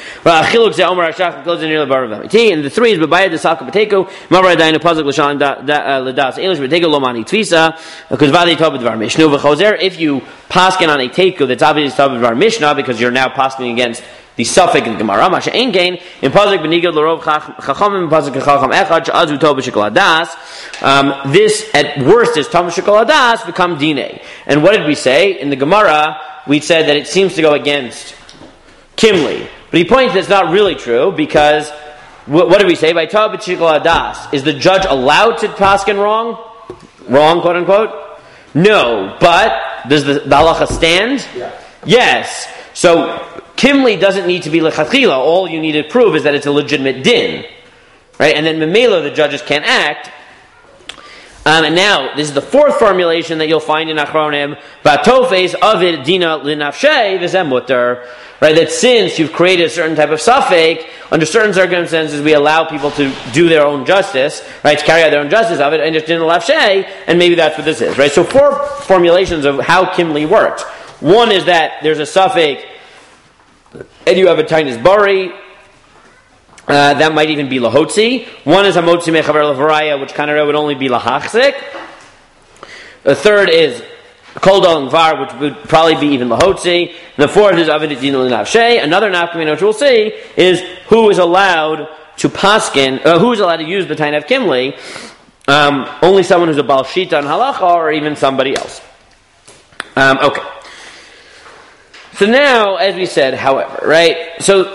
And the three is b'bayad desaka b'teku mavar adayin upazak l'shan l'das elish b'teku lomani tvisa because vadi tov b'dvar mishnu v'chozer. If you paskin on a teku that's obviously tov b'dvar mishnah because you're now paskin against the suffix in Gemara, masha ein gain in pasuk b'nigad l'rov chachamim pasuk chacham echad she'azu tov b'shikol hadas. This at worst is tov b'shikol hadas become dinei. And what did we say in the Gemara? We said that it seems to go against kimli, but he points that it's not really true because what, what did we say by tov b'shikol hadas? Is the judge allowed to paskin wrong, wrong quote unquote? No, but does the, the halacha stand? Yeah. Yes. So Kimli doesn't need to be lechatchila. All you need to prove is that it's a legitimate din, right? And then memela, the judges can't act. Um, and now, this is the fourth formulation that you'll find in Achronim. Vatofes avid dina linafshei v'zemuter. Right, that since you've created a certain type of suffix, under certain circumstances we allow people to do their own justice, right, to carry out their own justice of it, and just dina lafshei, and maybe that's what this is, right? So four formulations of how Kimli works. One is that there's a suffix, and you have a tainis bari. Uh, that might even be lahotzi. One is hamotzi mechaver levaraya, which kind of would only be lahachzik. The third is kol dal and var, which would probably be even lahotzi. The fourth is avid din l'nafshei. Another nafkamina, which we'll see, is who is allowed to paskin, uh, who is allowed to use the tain of kimli. Um, only someone who's a bal shita and halacha, or even somebody else. Um, okay. So now, as we said, however, right? So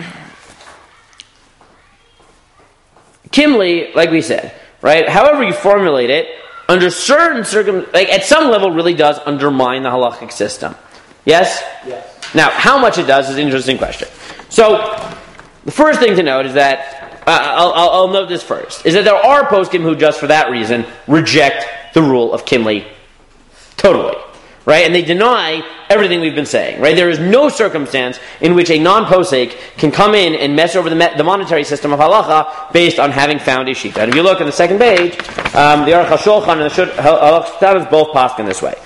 Kimli, like we said, right? However you formulate it, under certain circum, like at some level, really does undermine the halachic system. Yes? Yes. Now, how much it does is an interesting question. So, the first thing to note is that uh, I'll, I'll, I'll note this first: is that there are poskim who, just for that reason, reject the rule of Kimli totally. Right? And they deny everything we've been saying. Right? There is no circumstance in which a non-posek can come in and mess over the, me- the monetary system of halacha based on having found a shita. And if you look at the second page, um, the Aruch HaShulchan and the Halacha Shtavis both paskin this way.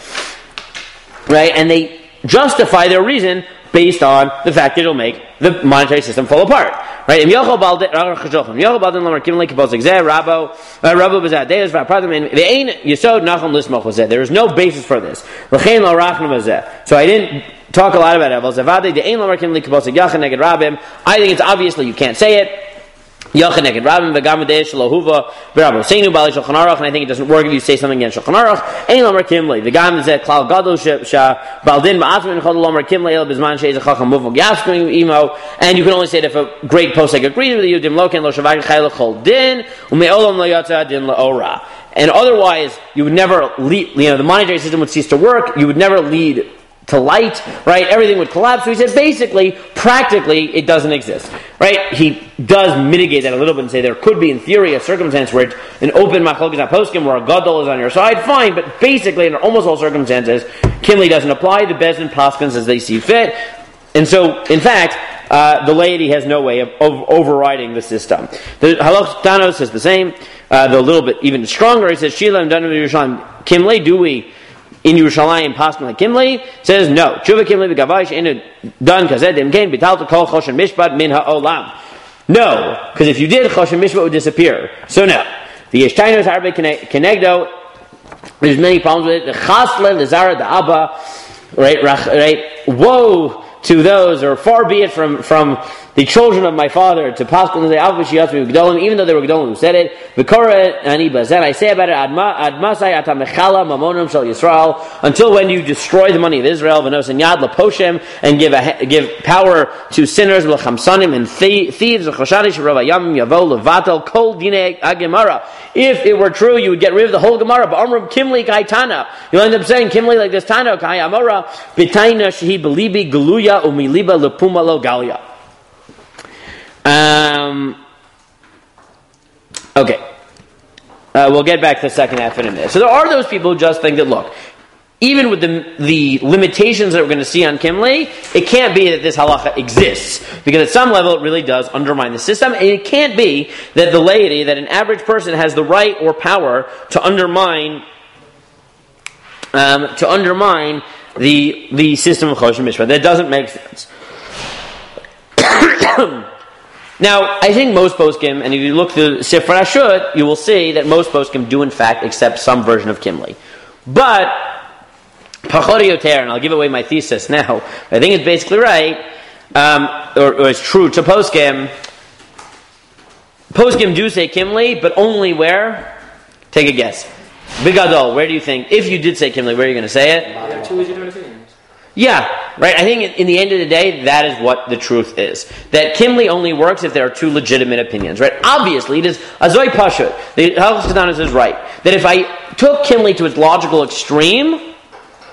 Right? And they justify their reason based on the fact that it'll make the monetary system fall apart. Right? Im Yochel Balde Aruch HaShulchan Yochel Balde Lamar Kimli Kibosek Zeh Rabo Rabo Bezeh Deus Vapradim and the Ein Yesod Nachum Lismoch Bezeh. There is no basis for this. L'chein Lo Rachnu Bezeh. So I didn't talk a lot about it. Zavade the Ein Lamar Kimli Kibosek Yachan Neged Rabim. I think it's obviously you can't say it. Yachan Neged Rabim V'Gam Dei Shalohuva B'Rabo Seinu Bali Shulchan Aruch. And I think it doesn't work if you say something against Shulchan Aruch. Ein Lamar Kimli V'Gam Zeh Klal Gadol Sha Baldin Ma'atmin Chol Lamar Kimli El Bizman Sheiz Chacham Muvog Yavskum Imo. And you can only say it if a great posek agrees with you. Dim Loken Lo Shavag Chayil Chol Din Ume'olam Lo Yatza Din La'ora. And otherwise, you would never lead. You know, the monetary system would cease to work. You would never lead to light, right? Everything would collapse. So he said, basically, practically, it doesn't exist, right? He does mitigate that a little bit and say there could be, in theory, a circumstance where it's an open machlokes poskim where a gadol is on your side, fine, but basically, under almost all circumstances, Kimli doesn't apply. The Bezdin paskins as they see fit. And so, in fact, uh, the laity has no way of, of overriding the system. The Halach Tano says the same, uh, though a little bit even stronger. He says, Shila and Danu Yerushalayim Kimli, do we in Yerushalayim paskin like Kimli? Says no. Tshuva Kimli v'gavaish inu done kazed imkain b'talta kol choshen mishpat min ha'olam. No, because if you did, choshen mishpat would disappear. So no. The Yeshtainos Harbe Kenegdo, there's many problems with it. The Chasle, the Zara, the Abba, right, right, woe to those, or far be it from, from the children of my father to paskin the Avishiyatmi Gdolim, even though they were Gdolim who said it. V'kora ani bazen, I say about it, admasai atamechala mamonum shel Yisrael, until when you destroy the money of Israel, v'nos and yad laposhem, and give a, give power to sinners, l'chamsanim and thieves, v'choshadish v'ravayamim yavo levatel kol dinei agemara. If it were true, you would get rid of the whole Gemara. Ba'amrum kimli kaitana. You'll end up saying kimli like this tana kai amora b'taina shehi belibi geluya umiliba lepuma lo galia. Um, okay. Uh, we'll get back to the second half in a minute. So there are those people who just think that, look, even with the the limitations that we're going to see on Kimli, it can't be that this halacha exists. Because at some level it really does undermine the system. And it can't be that the laity, that an average person has the right or power to undermine um, to undermine the the system of Choshen Mishpat. That doesn't make sense. Now, I think most poskim, and if you look through Sifra Ashut, you will see that most poskim do in fact accept some version of Kimli. But, Pachori Yoter, and I'll give away my thesis now, I think it's basically right, um, or, or it's true to poskim. Poskim do say Kimli, but only where? Take a guess. Bigadol, where do you think, if you did say Kimli, where are you going to say it? There are two legitimate opinions. Yeah, right. I think in the end of the day, that is what the truth is. That Kimli only works if there are two legitimate opinions, right? Obviously, it is Azoy Pashut. The Halach Kedanis is right. That if I took Kimli to its logical extreme,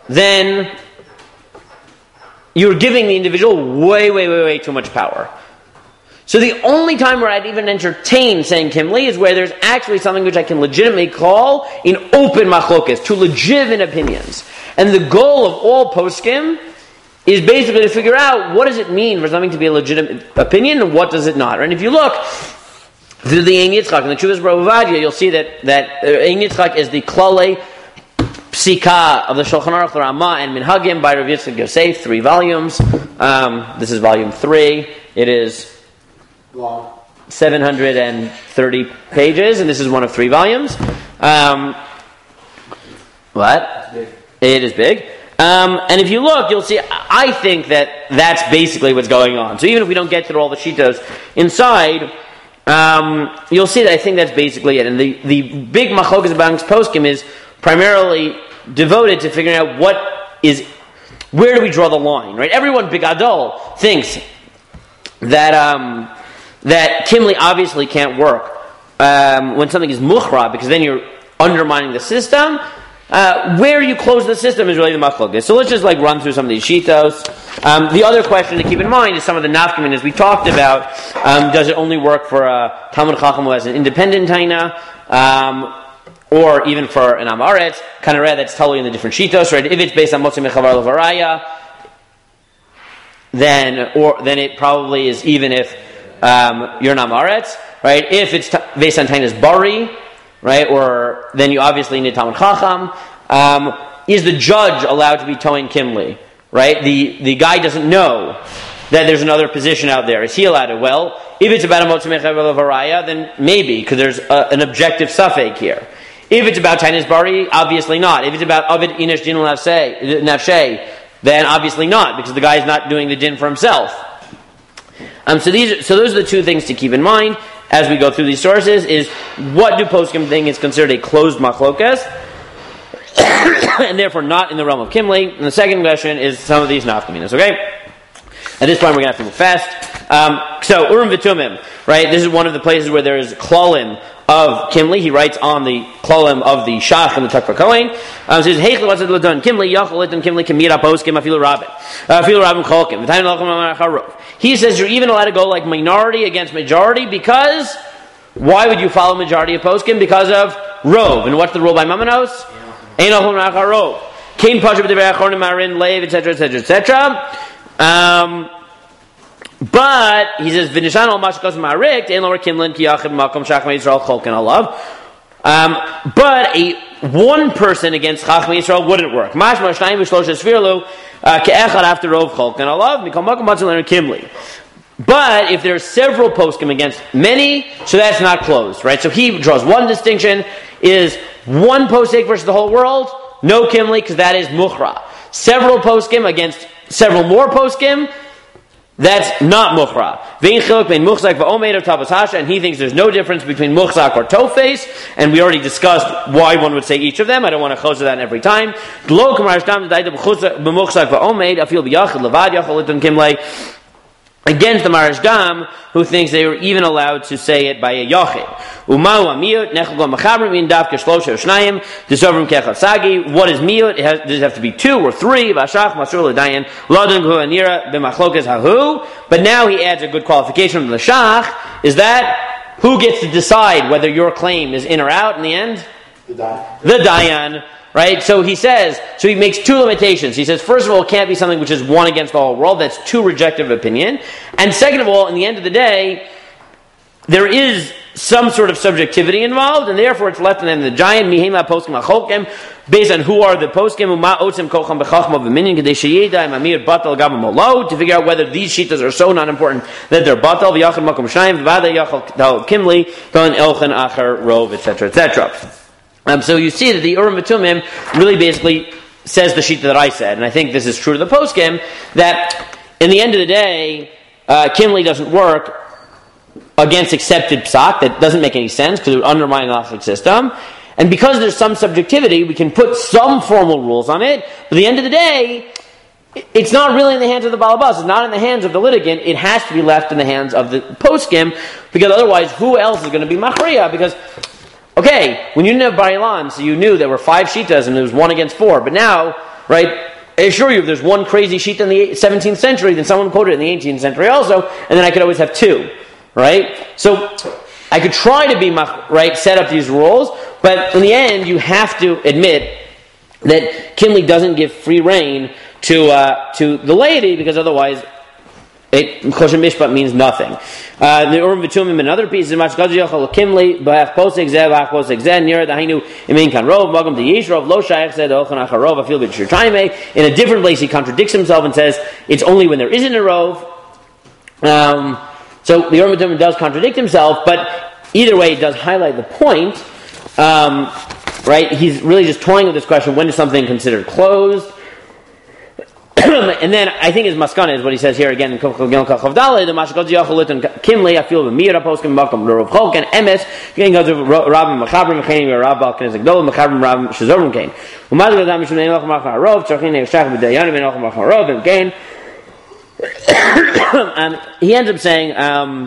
then you're giving the individual way, way, way, way too much power. So the only time where I'd even entertain saying Kimli is where there's actually something which I can legitimately call in open machlokes, to legitimate opinions. And the goal of all poskim is basically to figure out what does it mean for something to be a legitimate opinion and what does it not. And if you look through the Ein Yitzchak and the Chuvas Rav Ovadia, you'll see that that uh, Ein Yitzchak is the Klale Psika of the Shulchan Aruch, Ramah, and Minhagim by Rav Yitzchak Yosef, three volumes. Um, this is volume three. It is Long. seven hundred thirty pages, and this is one of three volumes. Um, what? Big. It is big. Um, and if you look, you'll see, I think that that's basically what's going on. So even if we don't get through all the shitos inside, um, you'll see that I think that's basically it. And the, the big machlokas about poskim is primarily devoted to figuring out what is, where do we draw the line, right? Everyone, bigadol, thinks that um, that Kimli obviously can't work um, when something is mukhra, because then you're undermining the system. Uh, where you close the system is really the machlokes. So let's just like run through some of these shitos. Um, the other question to keep in mind is some of the nafkamin, as we talked about. Um, does it only work for a Talmud Chacham who has an independent taina, um, or even for an amaretz? Kind of rare that's totally in the different shitos, right? If it's based on motzei mechavar levaraya, then or then it probably is even if um, you're an amaretz, right? If it's t- based on tainas bari, right, or then you obviously need Talmud Chacham. Um, is the judge allowed to be towing Kimli? Right, the the guy doesn't know that there's another position out there. Is he allowed to? Well, if it's about a motzei mechavar levaraya, then maybe, because there's a, an objective suffix here. If it's about tainas bari, obviously not. If it's about avid inish din nafshei, then obviously not, because the guy is not doing the din for himself. Um, so these, so those are the two things to keep in mind as we go through these sources: is what do poskim think is considered a closed machlokas, and therefore not in the realm of Kimli. And the second question is some of these nafkaminas. Okay, at this point we're going to have to move fast. Um, so Urim V'Tumim, right? This is one of the places where there is klalim of Kimli. He writes on the klalim of the Shach and the Takva Kohen. Um, so he says, "Heichel what's it done? Kimli yachol etan Kimli kamira poskim afilu rabin afilu rabin cholkim v'tayin lachem amacharov." He says you're even allowed to go like minority against majority, because why would you follow majority of poskim? Because of rov. And what's the rule by Mamanos? Ein lachem amacharov. Kain pasha b'divrei achronim marin leiv etc etc etc. Um. But he says, "V'nishan al mashkas ma'arik ein lower kimlin ki yachid makom shachma Yisrael cholken alav." Um, but a one person against Chachma Yisrael wouldn't work. Mashma shnayim v'shlosh esfirlu ke'echad after rov cholken alav mikol makom matzil learn kimli. But if there are several poskim against many, so that's not closed, right? So he draws one distinction: is one posik versus the whole world, no kimli, because that is mukhra. Several poskim against several more poskim, that's not mukhra. Vein chiluk bein muchzak va'omeid of tavas hasha, and he thinks there's no difference between muchzak or tofes, and we already discussed why one would say each of them. I don't want to close that every time. Lo kamar stam daita b'muchzak va'omeid afil b'yachid levad yachol itan kimlei. Against the Marashgam, who thinks they were even allowed to say it by a yachid. Umau amiyut nechel go machabrim min daf keshlosha shnayim disovrim kechad sagi. What is miyut? It has, does it have to be two or three? Vashach masur l'dayan ladan hu anira b'machlokas hahu. But now he adds a good qualification from the shach. Is that who gets to decide whether your claim is in or out in the end? The dayan. The dayan. Right? So he says, so he makes two limitations. He says, first of all, it can't be something which is one against the whole world. That's too rejective of opinion. And second of all, in the end of the day, there is some sort of subjectivity involved, and therefore it's left in the end of the giant, mihema poskim acholkem, based on who are the poskim, uma otzim kocham bechachma v'minyan, kadei sheyeda, imamir batal gabam olo, to figure out whether these shitas are so not important that they're batal, v'yachad makom shnayim, v'vada yachal dal kimli, don elchen acher rov, et cetera, et cetera. Um, so you see that the Urim V'Tumim really basically says the shita that I said, and I think this is true to the poskim, that in the end of the day, uh, Kimli doesn't work against accepted psak. That doesn't make any sense because it would undermine the halachic system. And because there's some subjectivity, we can put some formal rules on it, but at the end of the day, it's not really in the hands of the balabas. It's not in the hands of the litigant. It has to be left in the hands of the poskim, because otherwise, who else is going to be machriya? Because okay, when you didn't have Bar Ilan, so you knew there were five shitas and there was one against four. But now, right? I assure you, if there's one crazy sheet in the seventeenth century, then someone quoted it in the eighteenth century also, and then I could always have two, right? So I could try to be, right, set up these rules, but in the end, you have to admit that Kimli doesn't give free rein to uh, to the laity, because otherwise, it Choshen Mishpat means nothing. Uh, the Urim V'Tumim and other pieces of Mashkaz Yochel Kimli B'Ach Posek Zeh B'Ach Posek Zeh Nira Dahainu Imin Kan Rov Magam D'Yesh Rov Lo Shayach Zeh D'Ochan Acharov Afil B'Shir Taimei. In a different place, he contradicts himself and says it's only when there isn't a rov. Um, so the Urim V'Tumim does contradict himself, but either way, it does highlight the point. Um, right? He's really just toying with this question: when is something considered closed? And then I think his maskana is what he says here again in Kuf Gimel Chav Daled. The Mashkot Yacholit and Kimli. I feel the Mira Poskim Makom Rav Chok and M S. Getting goes to Rabbi Machabrim Mechanim Rav Balkan is a Gdol Machabrim Rav Shazorim Kain. Umad Gadam Mishum Neilach Machar Rov Tzarchin Yeshach B'Dayanim Neilach Machar Rov and Kain. And he ends up saying um,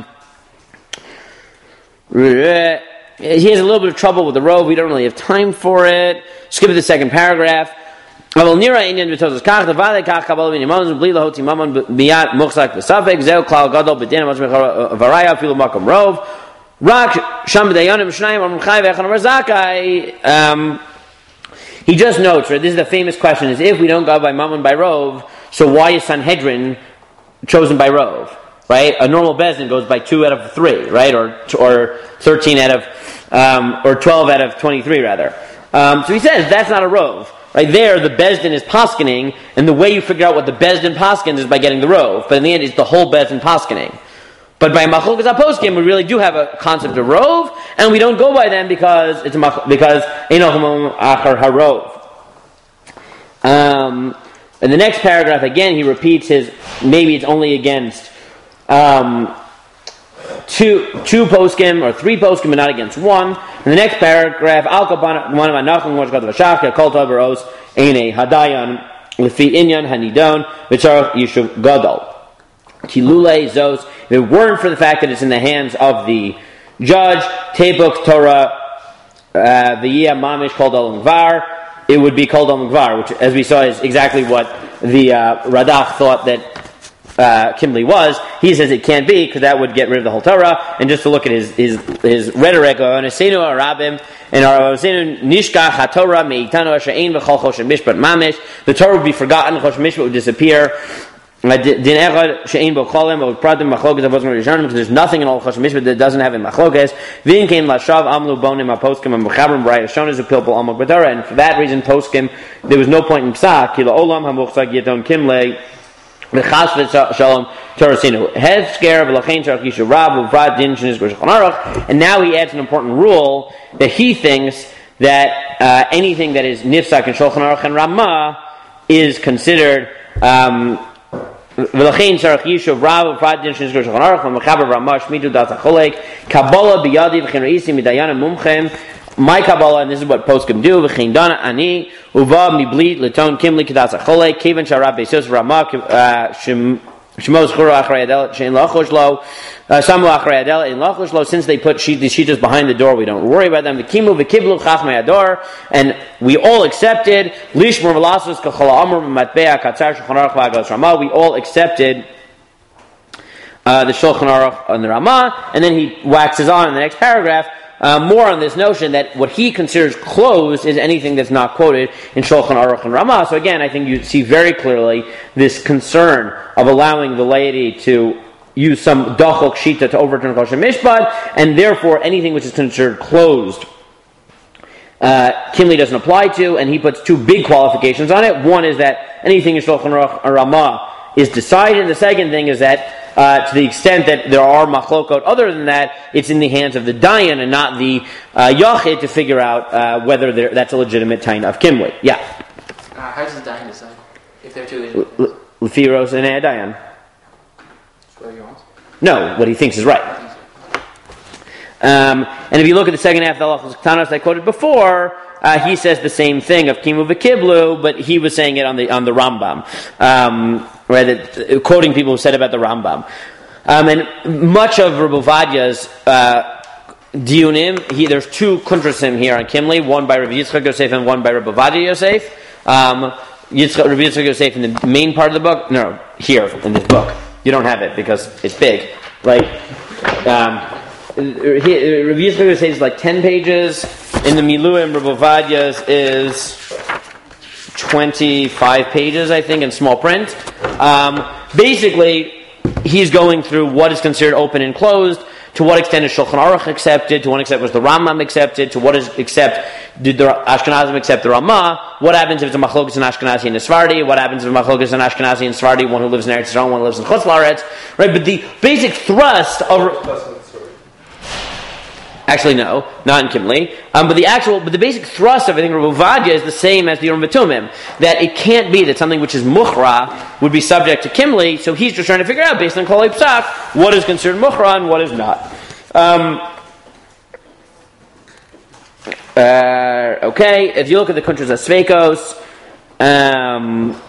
he has a little bit of trouble with the Rov. We don't really have time for it. Skip the second paragraph. But Nira Indian Vitozas Kach, the Vale Kach, Kabbalah Vinimon, Blila Hoti Mammon, Biat, Muxak, Vesafek, Zeo, Klal Gadol, Bedina, Varaya, Filu Makam Rov, Rak, Sham Dayanim, Shnaim, Amr Chai, Vechan Razakai. Um, he just notes, right, this is the famous question, is if we don't go by Mammon by Rov, so why is Sanhedrin chosen by Rov? Right? A normal Bezdin goes by two out of three, right? Or or thirteen out of, um, or twelve out of twenty-three, rather. Um, so he says that's not a Rov. Right there, the Bezdin is poskening, and the way you figure out what the Bezdin poskens is by getting the rov. But in the end, it's the whole Bezdin poskening. But by Machlokas HaPoskim, we really do have a concept of rov, and we don't go by them because it's a mach- because Einochum Achar Harov. Um, in the next paragraph, again, he repeats his. Maybe it's only against um, two two poskim or three poskim, but not against one. In the next paragraph, Al Kapan one of Anachim was got the Shachka Kol Taveros Eine Hadayan Lefi Inyan Hanidon Vichar Yishuv Gadol Kilule Zos. If it weren't for the fact that it's in the hands of the judge, Tebuk Torah V'Yia Mamish Kol Dal Ngvar, it would be Kol Dal Ngvar, which, as we saw, is exactly what the uh, Radach thought that Uh, Kimli was. He says it can't be because that would get rid of the whole Torah. And just to look at his his, his rhetoric of Anesenu Arabim and Anesenu Nishka HaTorah Meitano She'ein V'Chol Choshen Mishpat Mamish. The Torah would be forgotten. Choshen Mishpat would disappear. Din Echad She'ein B'Cholim But Pratim Machlokas Avosim Rishonim, because there's nothing in all Choshen Mishpat that doesn't have in Machlokas. V'in came Lashav Amlu Bonim HaPoskim and B'Chabrim B'Raya Shonez Upilpul Almok B'Torah. And for that reason, Poskim, there was no point in Psak. Kila Olam HaMuchzak Yeton Kimle the Chasvet Shalom Torasinu Hefsker V'Lachein Sharkishu Rab Uvrat Din Sheniz Goshachon Aruch. And now he adds an important rule that he thinks that uh, anything that is Nifsak and Shulchan Aruch and Ramah is considered um, V'Lachein Sharkishu Rab Uvrat Din Sheniz Goshachon Aruch V'Mechaber Ramah Shmidu Dat HaCholek Kabbalah B'Yadi V'Chen Reisi Midayanim Mumchem. My Kabbalah, and this is what poskim do, v'chein dana ani uva miblit leton kimli kedas acholei kevan sharab beisos ramah shemos chura achrei adel shein lachosh lo samu achrei adel in lachosh lo. Since they put sheet, the sheetas behind the door, we don't worry about them. V'kimu v'kiblu chachmei ador, and we all accepted lishmor v'lasos kachol amor matbea katzar shulchan aruch v'agalos ramah. We all accepted uh, the Shulchan Aruch and the Ramah, and then he waxes on in the next paragraph. Uh, more on this notion that what he considers closed is anything that's not quoted in Shulchan Aruch and Ramah. So again, I think you see very clearly this concern of allowing the laity to use some dachok shita to overturn Choshen Mishpat, and therefore anything which is considered closed, uh, Kimli doesn't apply to, and he puts two big qualifications on it. One is that anything in Shulchan Aruch and Ramah is decided, and the second thing is that Uh, to the extent that there are machlokot, other than that, it's in the hands of the dayan and not the uh, yachid to figure out uh, whether that's a legitimate tain of kimli. Yeah. Uh, how does the dayan decide if they're two? Lefiros and a dayan. What he wants. No, what he thinks is right. Um, and if you look at the second half of the Halachos Ktanos I quoted before, uh, he says the same thing of kimu v'kiblu, but he was saying it on the on the Rambam. Um, Right, that, quoting people who said about the Rambam, um, and much of Rabbi Ovadia's uh, diunim. He, there's two kuntrasim here on Kimli, one by Rabbi Yitzchak Yosef and one by Rabbi Ovadia Yosef. Um, Yitzchak, Rabbi Yitzchak Yosef in the main part of the book? No, here in this book. You don't have it because it's big. Like, um, Rabbi Yitzchak Yosef is like ten pages. In the Miluim, Rabbi Ovadia's is twenty-five pages, I think, in small print. Um, basically, he's going through what is considered open and closed. To what extent is Shulchan Aruch accepted? To what extent was the Rambam accepted? To what is accept? Did the Ashkenazim accept the Ramah? What happens if it's a Machlokes in Ashkenazi and a Sephardi? What happens if a Machlokes in Ashkenazi and Sephardi? One who lives in Eretz Yisrael, one who lives in Chutz La'aretz, right? But the basic thrust of actually no, not in Kimli. Um, but the actual, but the basic thrust of I think Rav Ovadia is the same as the Urim V'Tumim. That it can't be that something which is Muchra would be subject to Kimli. So he's just trying to figure out based on Kolei Psak what is considered Muchra and what is not. Um, uh, okay, if you look at the Kuntras Asveikos, um,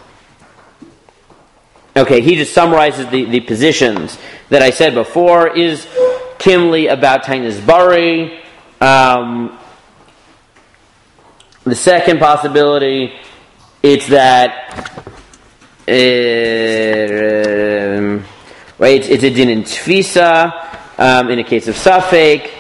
okay, he just summarizes the, the positions that I said before. Is Kimli about Tainis Bari. Um, the second possibility, it's that uh, um, right, it's, it's a din in Tfisa um, in a case of Safek.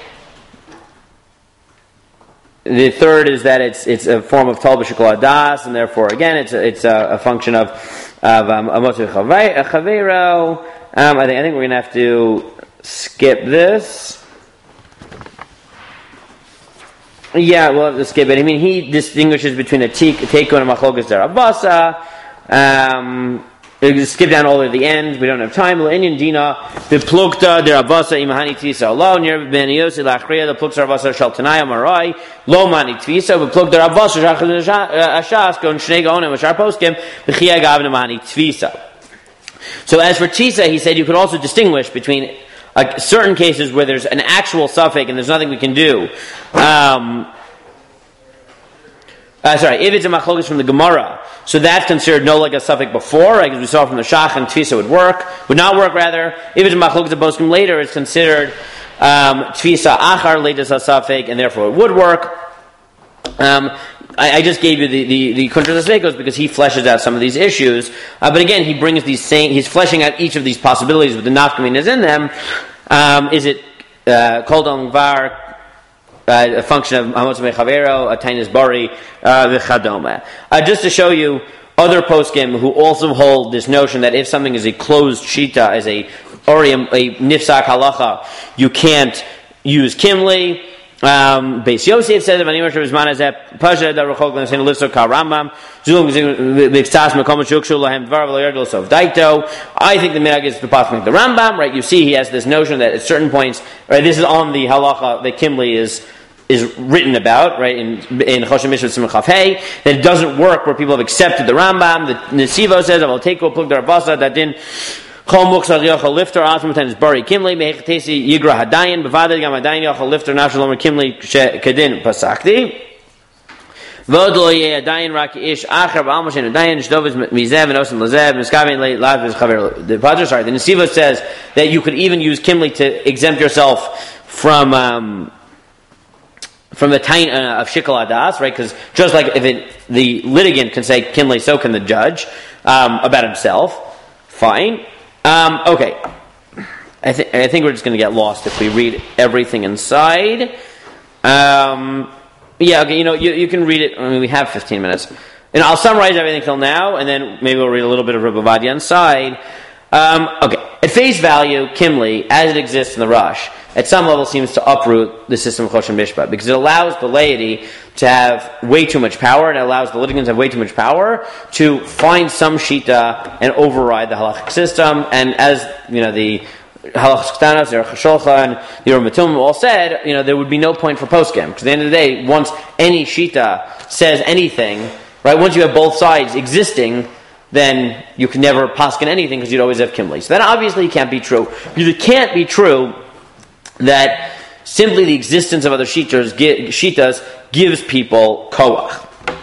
The third is that it's it's a form of Tal B'Shikol Adas, and therefore again it's a, it's a, a function of of um, Amos Chavero. Um, I think I think we're going to have to skip this. Yeah, we'll have to skip it. I mean, he distinguishes between a teikun and a machlokas derabasa. Um, skip down all the way to the end. We don't have time. L'inyan dina beplukta derabasa imahani tvisa lo near ben yosi lachriya the plukta derabasa shal tanaya marai lo mani tvisa beplukta derabasa ashas gon shnei gonim v'shar poskim b'chiyah gavna mahani tvisa. So as for tisa, he said you could also distinguish between Uh, certain cases where there's an actual suffix and there's nothing we can do. Um, uh, sorry, if it's a machlokes from the Gemara, so that's considered no like a suffix before, right? Because we saw from the Shach and Tfisa would work, would not work rather. If it's a machlokes of Boskim later, it's considered um, Tfisa achar latest a suffix, and therefore it would work. Um, I, I just gave you the the, the Kuntras Asveikos because he fleshes out some of these issues. Uh, but again, he brings these same. He's fleshing out each of these possibilities with the nafkaminas in them. Um, is it called on var a function of Amos Mechavero, a Tainis Bari, v'chadoma? Uh, just to show you other poskim who also hold this notion that if something is a closed shita, as a already a, a nifsak halacha, you can't use kimli. Um, Beis Yosef says, "If anyone should man as a pasha that rechok and saying lives so kal Rambam, zulum b'ixtas mekom shukshu lahem dvar v'loyerdol sov daito." I think the minhag is to pass the Rambam, right? You see, he has this notion that at certain points, right? This is on the halacha that Kimli is is written about, right? In in Choshen Mishpat Simon Chaf Hey, that it doesn't work where people have accepted the Rambam. The Nesivo says, "I will take a plug darabasa that din." Chol muksar yochel lifter asmutan is bari kimli mehechetesi yigra hadayin bevadad gam hadayin yochel lifter nafshalom kimli kedin pasakti vod lo yeh hadayin rak ish acher ba'almoshen hadayin shdoviz mizev and osim lezev miskavein le lav chaver. The Padre, sorry, the Nesiva says that you could even use kimli to exempt yourself from um, from the tain uh, of shikol adas, right? Because just like if it, the litigant can say kimli, so can the judge um, about himself. Fine. Um, okay, I, th- I think we're just going to get lost if we read everything inside. Um, yeah, okay, you know, you, you can read it. I mean, we have fifteen minutes. And I'll summarize everything till now, and then maybe we'll read a little bit of Rebbe Ovadia inside. Um, okay, at face value, Kimli, as it exists in the Rush, at some level seems to uproot the system of Choshen Mishpat, because it allows the laity to have way too much power, and it allows the litigants to have way too much power to find some shita and override the halachic system. And as you know, the Halachos Ktanos, the Aruch HaShulchan, the Urim V'Tumim all said, you know, there would be no point for poskim, because at the end of the day, once any shita says anything, right? Once you have both sides existing, then you can never paskin anything because you'd always have kimli. So that obviously can't be true. Because it can't be true that simply the existence of other shitas, shitas gives people koach.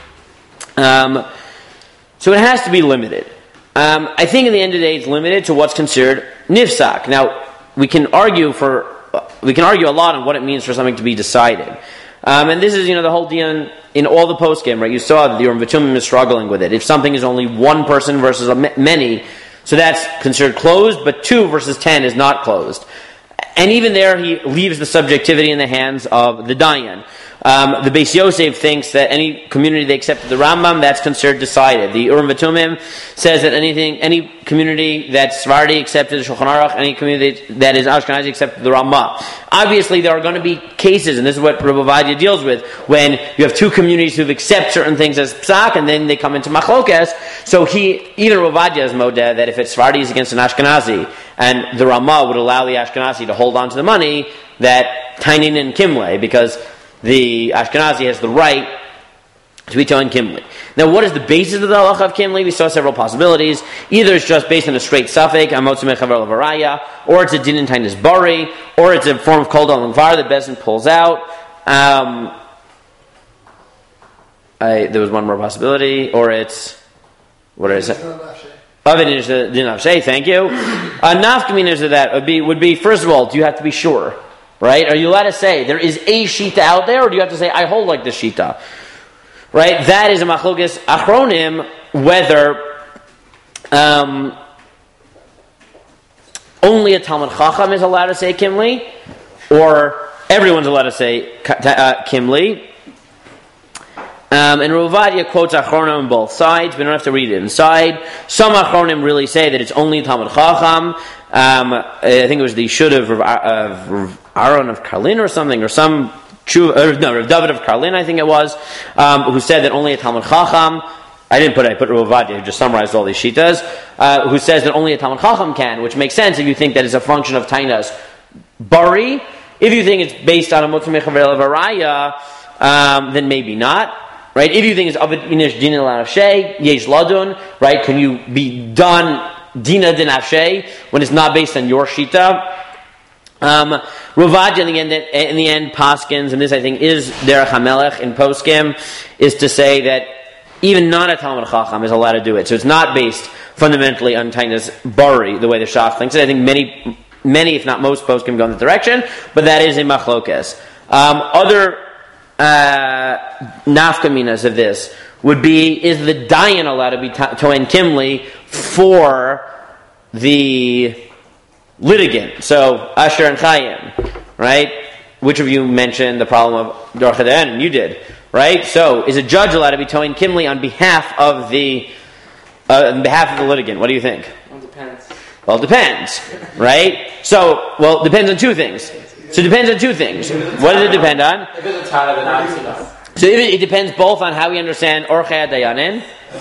Um, so it has to be limited. Um, I think in the end of the day, it's limited to what's considered nifsak. Now we can argue for we can argue a lot on what it means for something to be decided. Um, and this is, you know, the whole deal in, in all the post-game, right? You saw that the Urim V'Tumim is struggling with it. If something is only one person versus a many, so that's considered closed, but two versus ten is not closed. And even there, he leaves the subjectivity in the hands of the Dayan. Um, the Beis Yosef thinks that any community they accepted the Rambam, that's considered decided. The Urim V'Tumim says that anything, any community that Sephardi accepted the Shulchan Aruch, any community that is Ashkenazi accepted the Ramah. Obviously, there are going to be cases, and this is what Rabbi Ovadia deals with, when you have two communities who accept certain things as psak, and then they come into machlokes. So he, even Rabbi Ovadia is modeh that if it's Sephardi is against an Ashkenazi, and the Ramah would allow the Ashkenazi to hold on to the money, that Tainin and Kimle, because the Ashkenazi has the right to be towing Kimli. Now, what is the basis of the halacha of Kimli? We saw several possibilities. Either it's just based on a straight suffix, Amotzu Mechaver Levaraya, or it's a din in Tainis Bari, or it's a form of Kol Dal Ngvar that Bezin pulls out. Um, I, there was one more possibility, or it's, what is it? Avinish the din of Shay, thank you. Uh, Nafkaminas of that would be, would be, first of all, do you have to be sure? Right? Are you allowed to say there is a shita out there, or do you have to say I hold like this shita? Right? That is a machlokes achronim whether um, only a Talmud Chacham is allowed to say Kimli, or everyone's allowed to say uh, Kimli. Um, and Rav Ovadia quotes achronim on both sides. We don't have to read it inside. Some achronim really say that it's only Talmud Chacham. Um, I think it was the Shud of Rav Aaron of Karlin or something, or some or no, Rav David of Karlin, I think it was, um, who said that only a Talmud Chacham. I didn't put it. I put Rav Ovadia, who just summarized all these shitas, uh, who says that only a Talmud Chacham can, which makes sense if you think that it's a function of Tainas Bari. If you think it's based on a Motzu Mechaver Levaraya, um, then maybe not. Right? If you think it's Avid Inish Dina L'Nafshei, Yesh Ladun, right? Can you be done Dina D'Nafshei when it's not based on your Shita? Um, Rav Ovadia in the end, in the end, Paskins, and this I think is Derech HaMelech in Poskim, is to say that even not a Talmud Chacham is allowed to do it. So it's not based fundamentally on Tainas Bari, the way the Shach thinks it. I think many, many, if not most, Poskim go in that direction, but that is a Machlokes. Um, other uh, nafkaminas of this would be, is the Dayan allowed to be Toen Kimli for the litigant? So, Asher and Chaim, right? Which of you mentioned the problem of Dorcha Dayan? You did, right? So, is a judge allowed to be Toen Kimli on behalf of the uh, on behalf of the litigant? What do you think? Well, it depends. Well, it depends, right? So, well, it depends on two things. So it depends on two things. What does it depend on? If it's a Tana, then obviously not. So it, it depends both on how we understand Orchei Dayanin.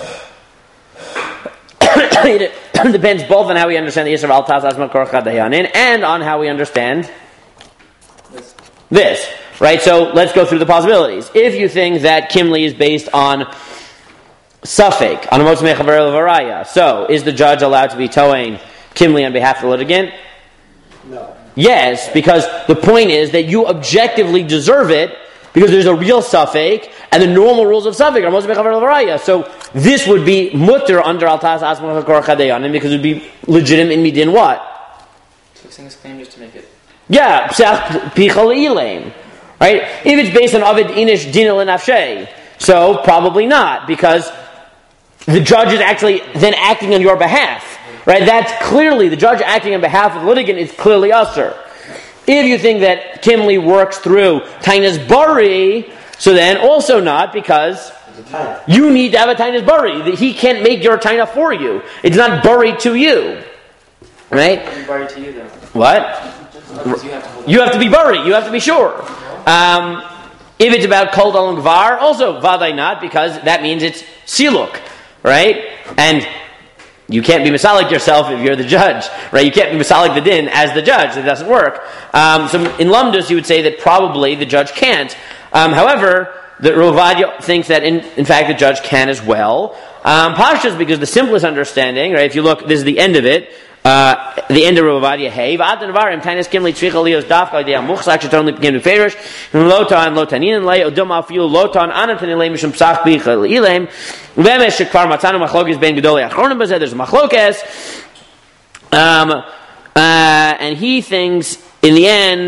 It depends both on how we understand the Yisrael Al Taz Asma Orchei Dayanin and on how we understand This. this. Right? So let's go through the possibilities. If you think that Kimli is based on Safek, on a Motzu Mechaver Levaraya, so is the judge allowed to be towing Kimli on behalf of the litigant? No. Yes, because the point is that you objectively deserve it because there's a real suffix and the normal rules of suffix are Motzu Mechaver Levaraya. So this would be mutter under Altas Asma Orchei Dayanin because it would be legitimate in midin what? Fixing his claim just to make it. Yeah, psach pichal ilaim. Right? If it's based on Avid Inish Dina L'Nafshei, so probably not because the judge is actually then acting on your behalf. Right, that's clearly, the judge acting on behalf of the litigant is clearly usher. If you think that Kimli works through Tainas Bari, so then also not, because you need to have a Tainas Bari. He can't make your Taina for you. It's not Bari to you. Right? It's Bari to you, though. What? Because you have to hold You have to be Bari, you have to be sure. Um, if it's about Kol Dal Ngvar, also Vaday not, because that means it's Siluk. Right? And you can't be misalik yourself if you're the judge, right? You can't be misalik the din as the judge. It doesn't work. Um, so in Lumdus, you would say that probably the judge can't. Um, however, the Rav Ovadia thinks that in, in fact the judge can as well. Um, Pashas, because the simplest understanding, right? If you look, this is the end of it. Uh, the end of Rav Ovadia. Hey, v'atan varim tainas kimli tzricha lios dafka idea muchsak sheton lipgim neferish lotan lotanin lei odom afiu lotan anatanin lei mishum psach bicha leilem vemesh shekvar matzanu machlokes ben gedolei achronim bazeh. There's a machlokes, um, uh, and he thinks in the end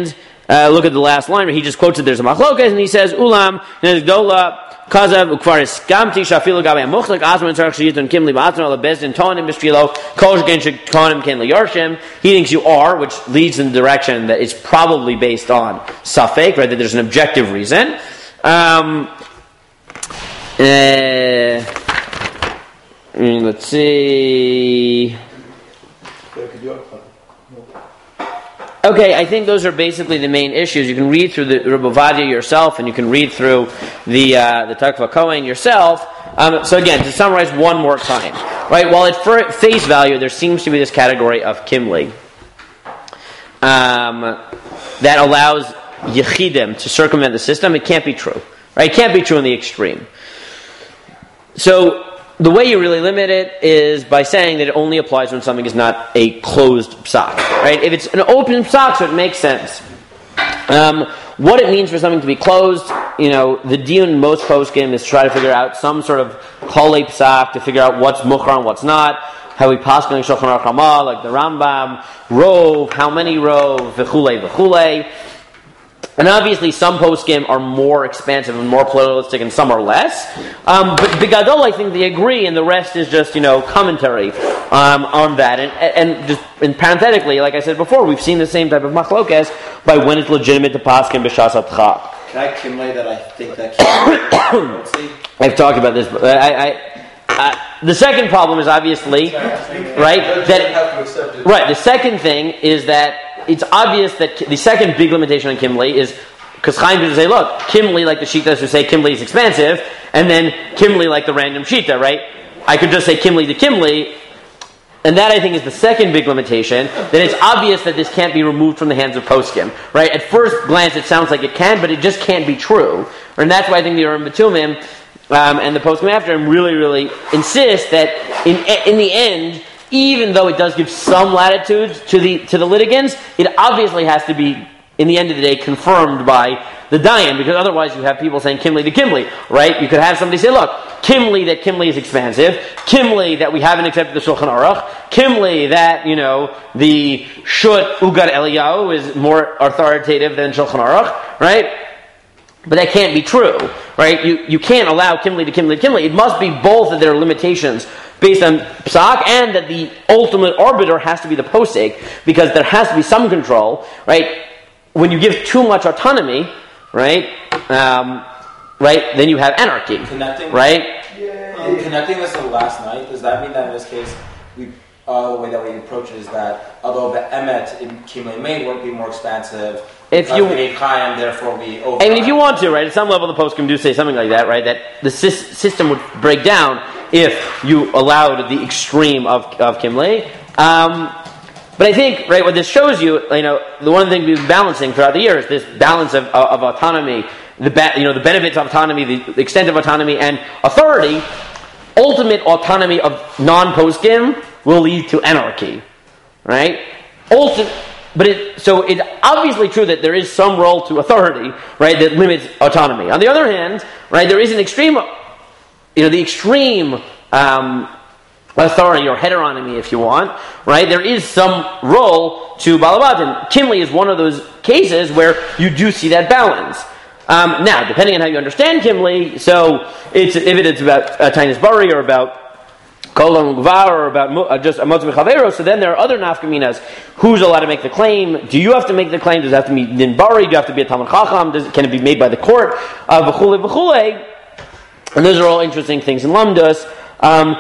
Uh, look at the last line where he just quotes it. There's a machlokas, and he says, "Ulam nezdola kazav ukvaris gamti shafilu gabe amuchlik asman tzarich sheyitun kimli ba'atzon ala bezdin tonim b'shvilo kol shegen shetonim ken liyorshim." He thinks you are, which leads in the direction that it's probably based on safek, right? That there's an objective reason. Um, uh, let's see. Okay, I think those are basically the main issues. You can read through the Rebbe Ovadia yourself, and you can read through the uh, the Takva Kohen yourself. Um, so again, to summarize one more time, right? While at face value, there seems to be this category of Kimli um, that allows Yechidim to circumvent the system. It can't be true, right? It can't be true in the extreme. So the way you really limit it is by saying that it only applies when something is not a closed psak, right? If it's an open psak, so it makes sense. Um, what it means for something to be closed, you know, the diyun in most poskim is to try to figure out some sort of kolei psak, to figure out what's mukhar and what's not, how we pass on Shulchan Aruch Hama, like the Rambam, rov, how many rov, v'chulei, v'chulei. And obviously some poskim are more expansive and more pluralistic and some are less. Um, but Bigadol, I think they agree, and the rest is just, you know, commentary um, on that. And, and just and parenthetically, like I said before, we've seen the same type of machlokes by when it's legitimate to paskin b'shas atcha. Can I kimlay that I think that kimlay? I've talked about this, but I... I Uh, the second problem is obviously, right, that, right, the second thing is that it's obvious that the second big limitation on Kimli is, because Chaim could say, look, Kimli, like the Shitas who say Kimli is expansive, and then Kimli like the random Shita, right? I could just say Kimli to Kimli, and that I think is the second big limitation, that it's obvious that this can't be removed from the hands of poskim, right? At first glance it sounds like it can, but it just can't be true. And that's why I think the Urim Batumim, Um, and the poskim after him really, really insist that in in the end, even though it does give some latitude to the to the litigants, it obviously has to be, in the end of the day, confirmed by the dayan, because otherwise you have people saying Kimli to Kimli, right? You could have somebody say, look, Kimli that Kimli is expansive, Kimli that we haven't accepted the Shulchan Aruch, Kimli that, you know, the Shut Ugad Eliyahu is more authoritative than Shulchan Aruch, right? But that can't be true, right? You you can't allow Kimli to Kimli to Kimli. It must be both that there are limitations based on psak, and that the ultimate arbiter has to be the posek, because there has to be some control, right? When you give too much autonomy, right, um, right, then you have anarchy, Connecting, right? Um, connecting this to last night, does that mean that in this case, we uh, the way that we approach it is that although the emet in Kimli may work be more expansive, If you, we need Chaim, therefore we over. I mean, if you want to, right, at some level the poskim do say something like that, right, that the sy- system would break down if you allowed the extreme of, of Kimli. Um, but I think, right, what this shows you, you know, the one thing we've been balancing throughout the years, this balance of, of, of autonomy, the ba- you know, the benefits of autonomy, the, the extent of autonomy, and authority. Ultimate autonomy of non-poskim will lead to anarchy, right? Ultimate. But it, so it's obviously true that there is some role to authority, right, that limits autonomy. On the other hand, right, there is an extreme, you know, the extreme um, authority or heteronomy, if you want, right? There is some role to Balabatin. Kimli is one of those cases where you do see that balance. Um, now, depending on how you understand Kimli, so it's if it's about uh, Tainis Bari or about Kolon Gvar, or about uh, just Amotz Mechavero, so then there are other nafkaminas. Who's allowed to make the claim? Do you have to make the claim? Does it have to be Ninbari? Do you have to be a Talmud Chacham? Does, can it be made by the court? V'chule, uh, v'chule. And those are all interesting things in Lamdas. Um,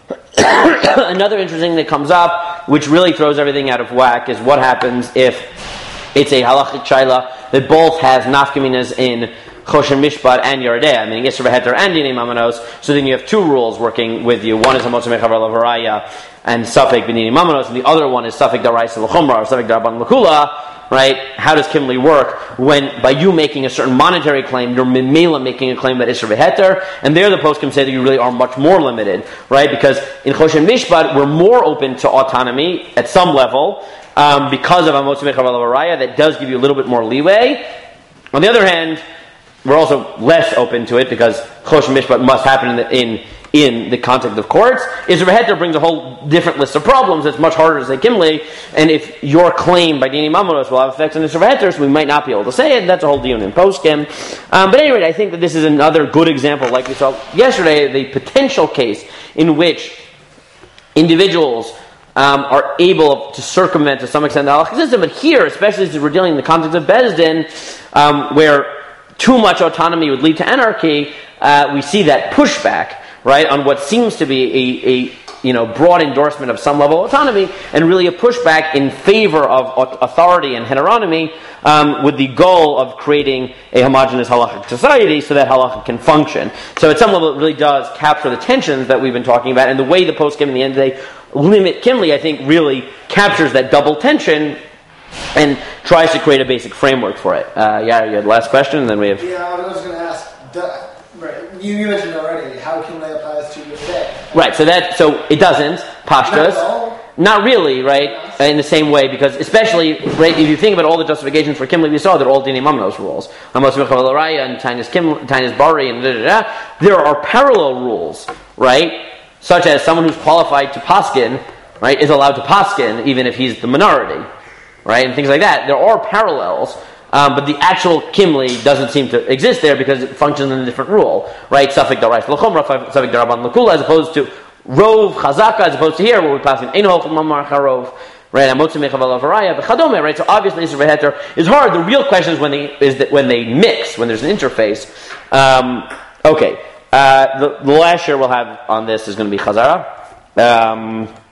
another interesting thing that comes up, which really throws everything out of whack, is what happens if it's a halachic shaila that both has nafkaminas in Choshen Mishpat and Yardeh, meaning Yisra Beheter and Dinei Mamanos. So then you have two rules working with you. One is Hamotz Mechavar Lavaraya and Safek B'Dinei Mamanos, and the other one is Safek Daraisa L'Chumra or Safek Darban L'Kula. Right? How does Kimli work when by you making a certain monetary claim, you're Mimela making a claim that Yisra Beheter, and there the poskim say that you really are much more limited, right? Because in Choshen Mishpat we're more open to autonomy at some level um, because of Hamotz Mechavar Lavaraya. That does give you a little bit more leeway. On the other hand, we're also less open to it because Choshen Mishpat must happen in, the, in in the context of courts. Isser V'Heter brings a whole different list of problems. It's much harder to say Kimli, and if your claim by Dini Mamonos will have effects on Isser V'Heter, so we might not be able to say it. That's a whole deal in post-Kim. Um, but at any rate, I think that this is another good example, like we saw yesterday, the potential case in which individuals um, are able to circumvent to some extent the halachic system. But here, especially as we're dealing in the context of Bezdin, um, where too much autonomy would lead to anarchy, uh, we see that pushback, right, on what seems to be a, a you know broad endorsement of some level of autonomy, and really a pushback in favor of authority and heteronomy, um, with the goal of creating a homogeneous halachic society so that halacha can function. So at some level, it really does capture the tensions that we've been talking about, and the way the post-Kim in the end of the day limit Kimli, I think, really captures that double tension and tries to create a basic framework for it. Uh, yeah, you had the last question, and then we have... Yeah, I was going to ask, duh, right, you, you mentioned already how Kimli applies to your day. Right, so that so it doesn't, pashtas. Not, not really, right, in the same way, because especially, right, if you think about all the justifications for Kimli, we saw they're all Dini Mamnos rules. Amos Michal Raya and Tainis Kim, Tainis Bari, and da da da. There are parallel rules, right, such as someone who's qualified to paskin, right, is allowed to paskin even if he's the minority. Right, and things like that. There are parallels, um, but the actual Kimli doesn't seem to exist there because it functions in a different rule. Right, Safek Darais L'chomra, Safek Daraban L'kula, as opposed to Rov Chazaka, as opposed to here where we pass in Ein Hoch Mamar Charov. Right, Amotzi Mechaval Avaraya, Bechadome. Right, so obviously Isser V'Heter is hard. The real question is when they is that when they mix, when there's an interface. Um, okay, uh, the, the last share we'll have on this is going to be Chazara. Um,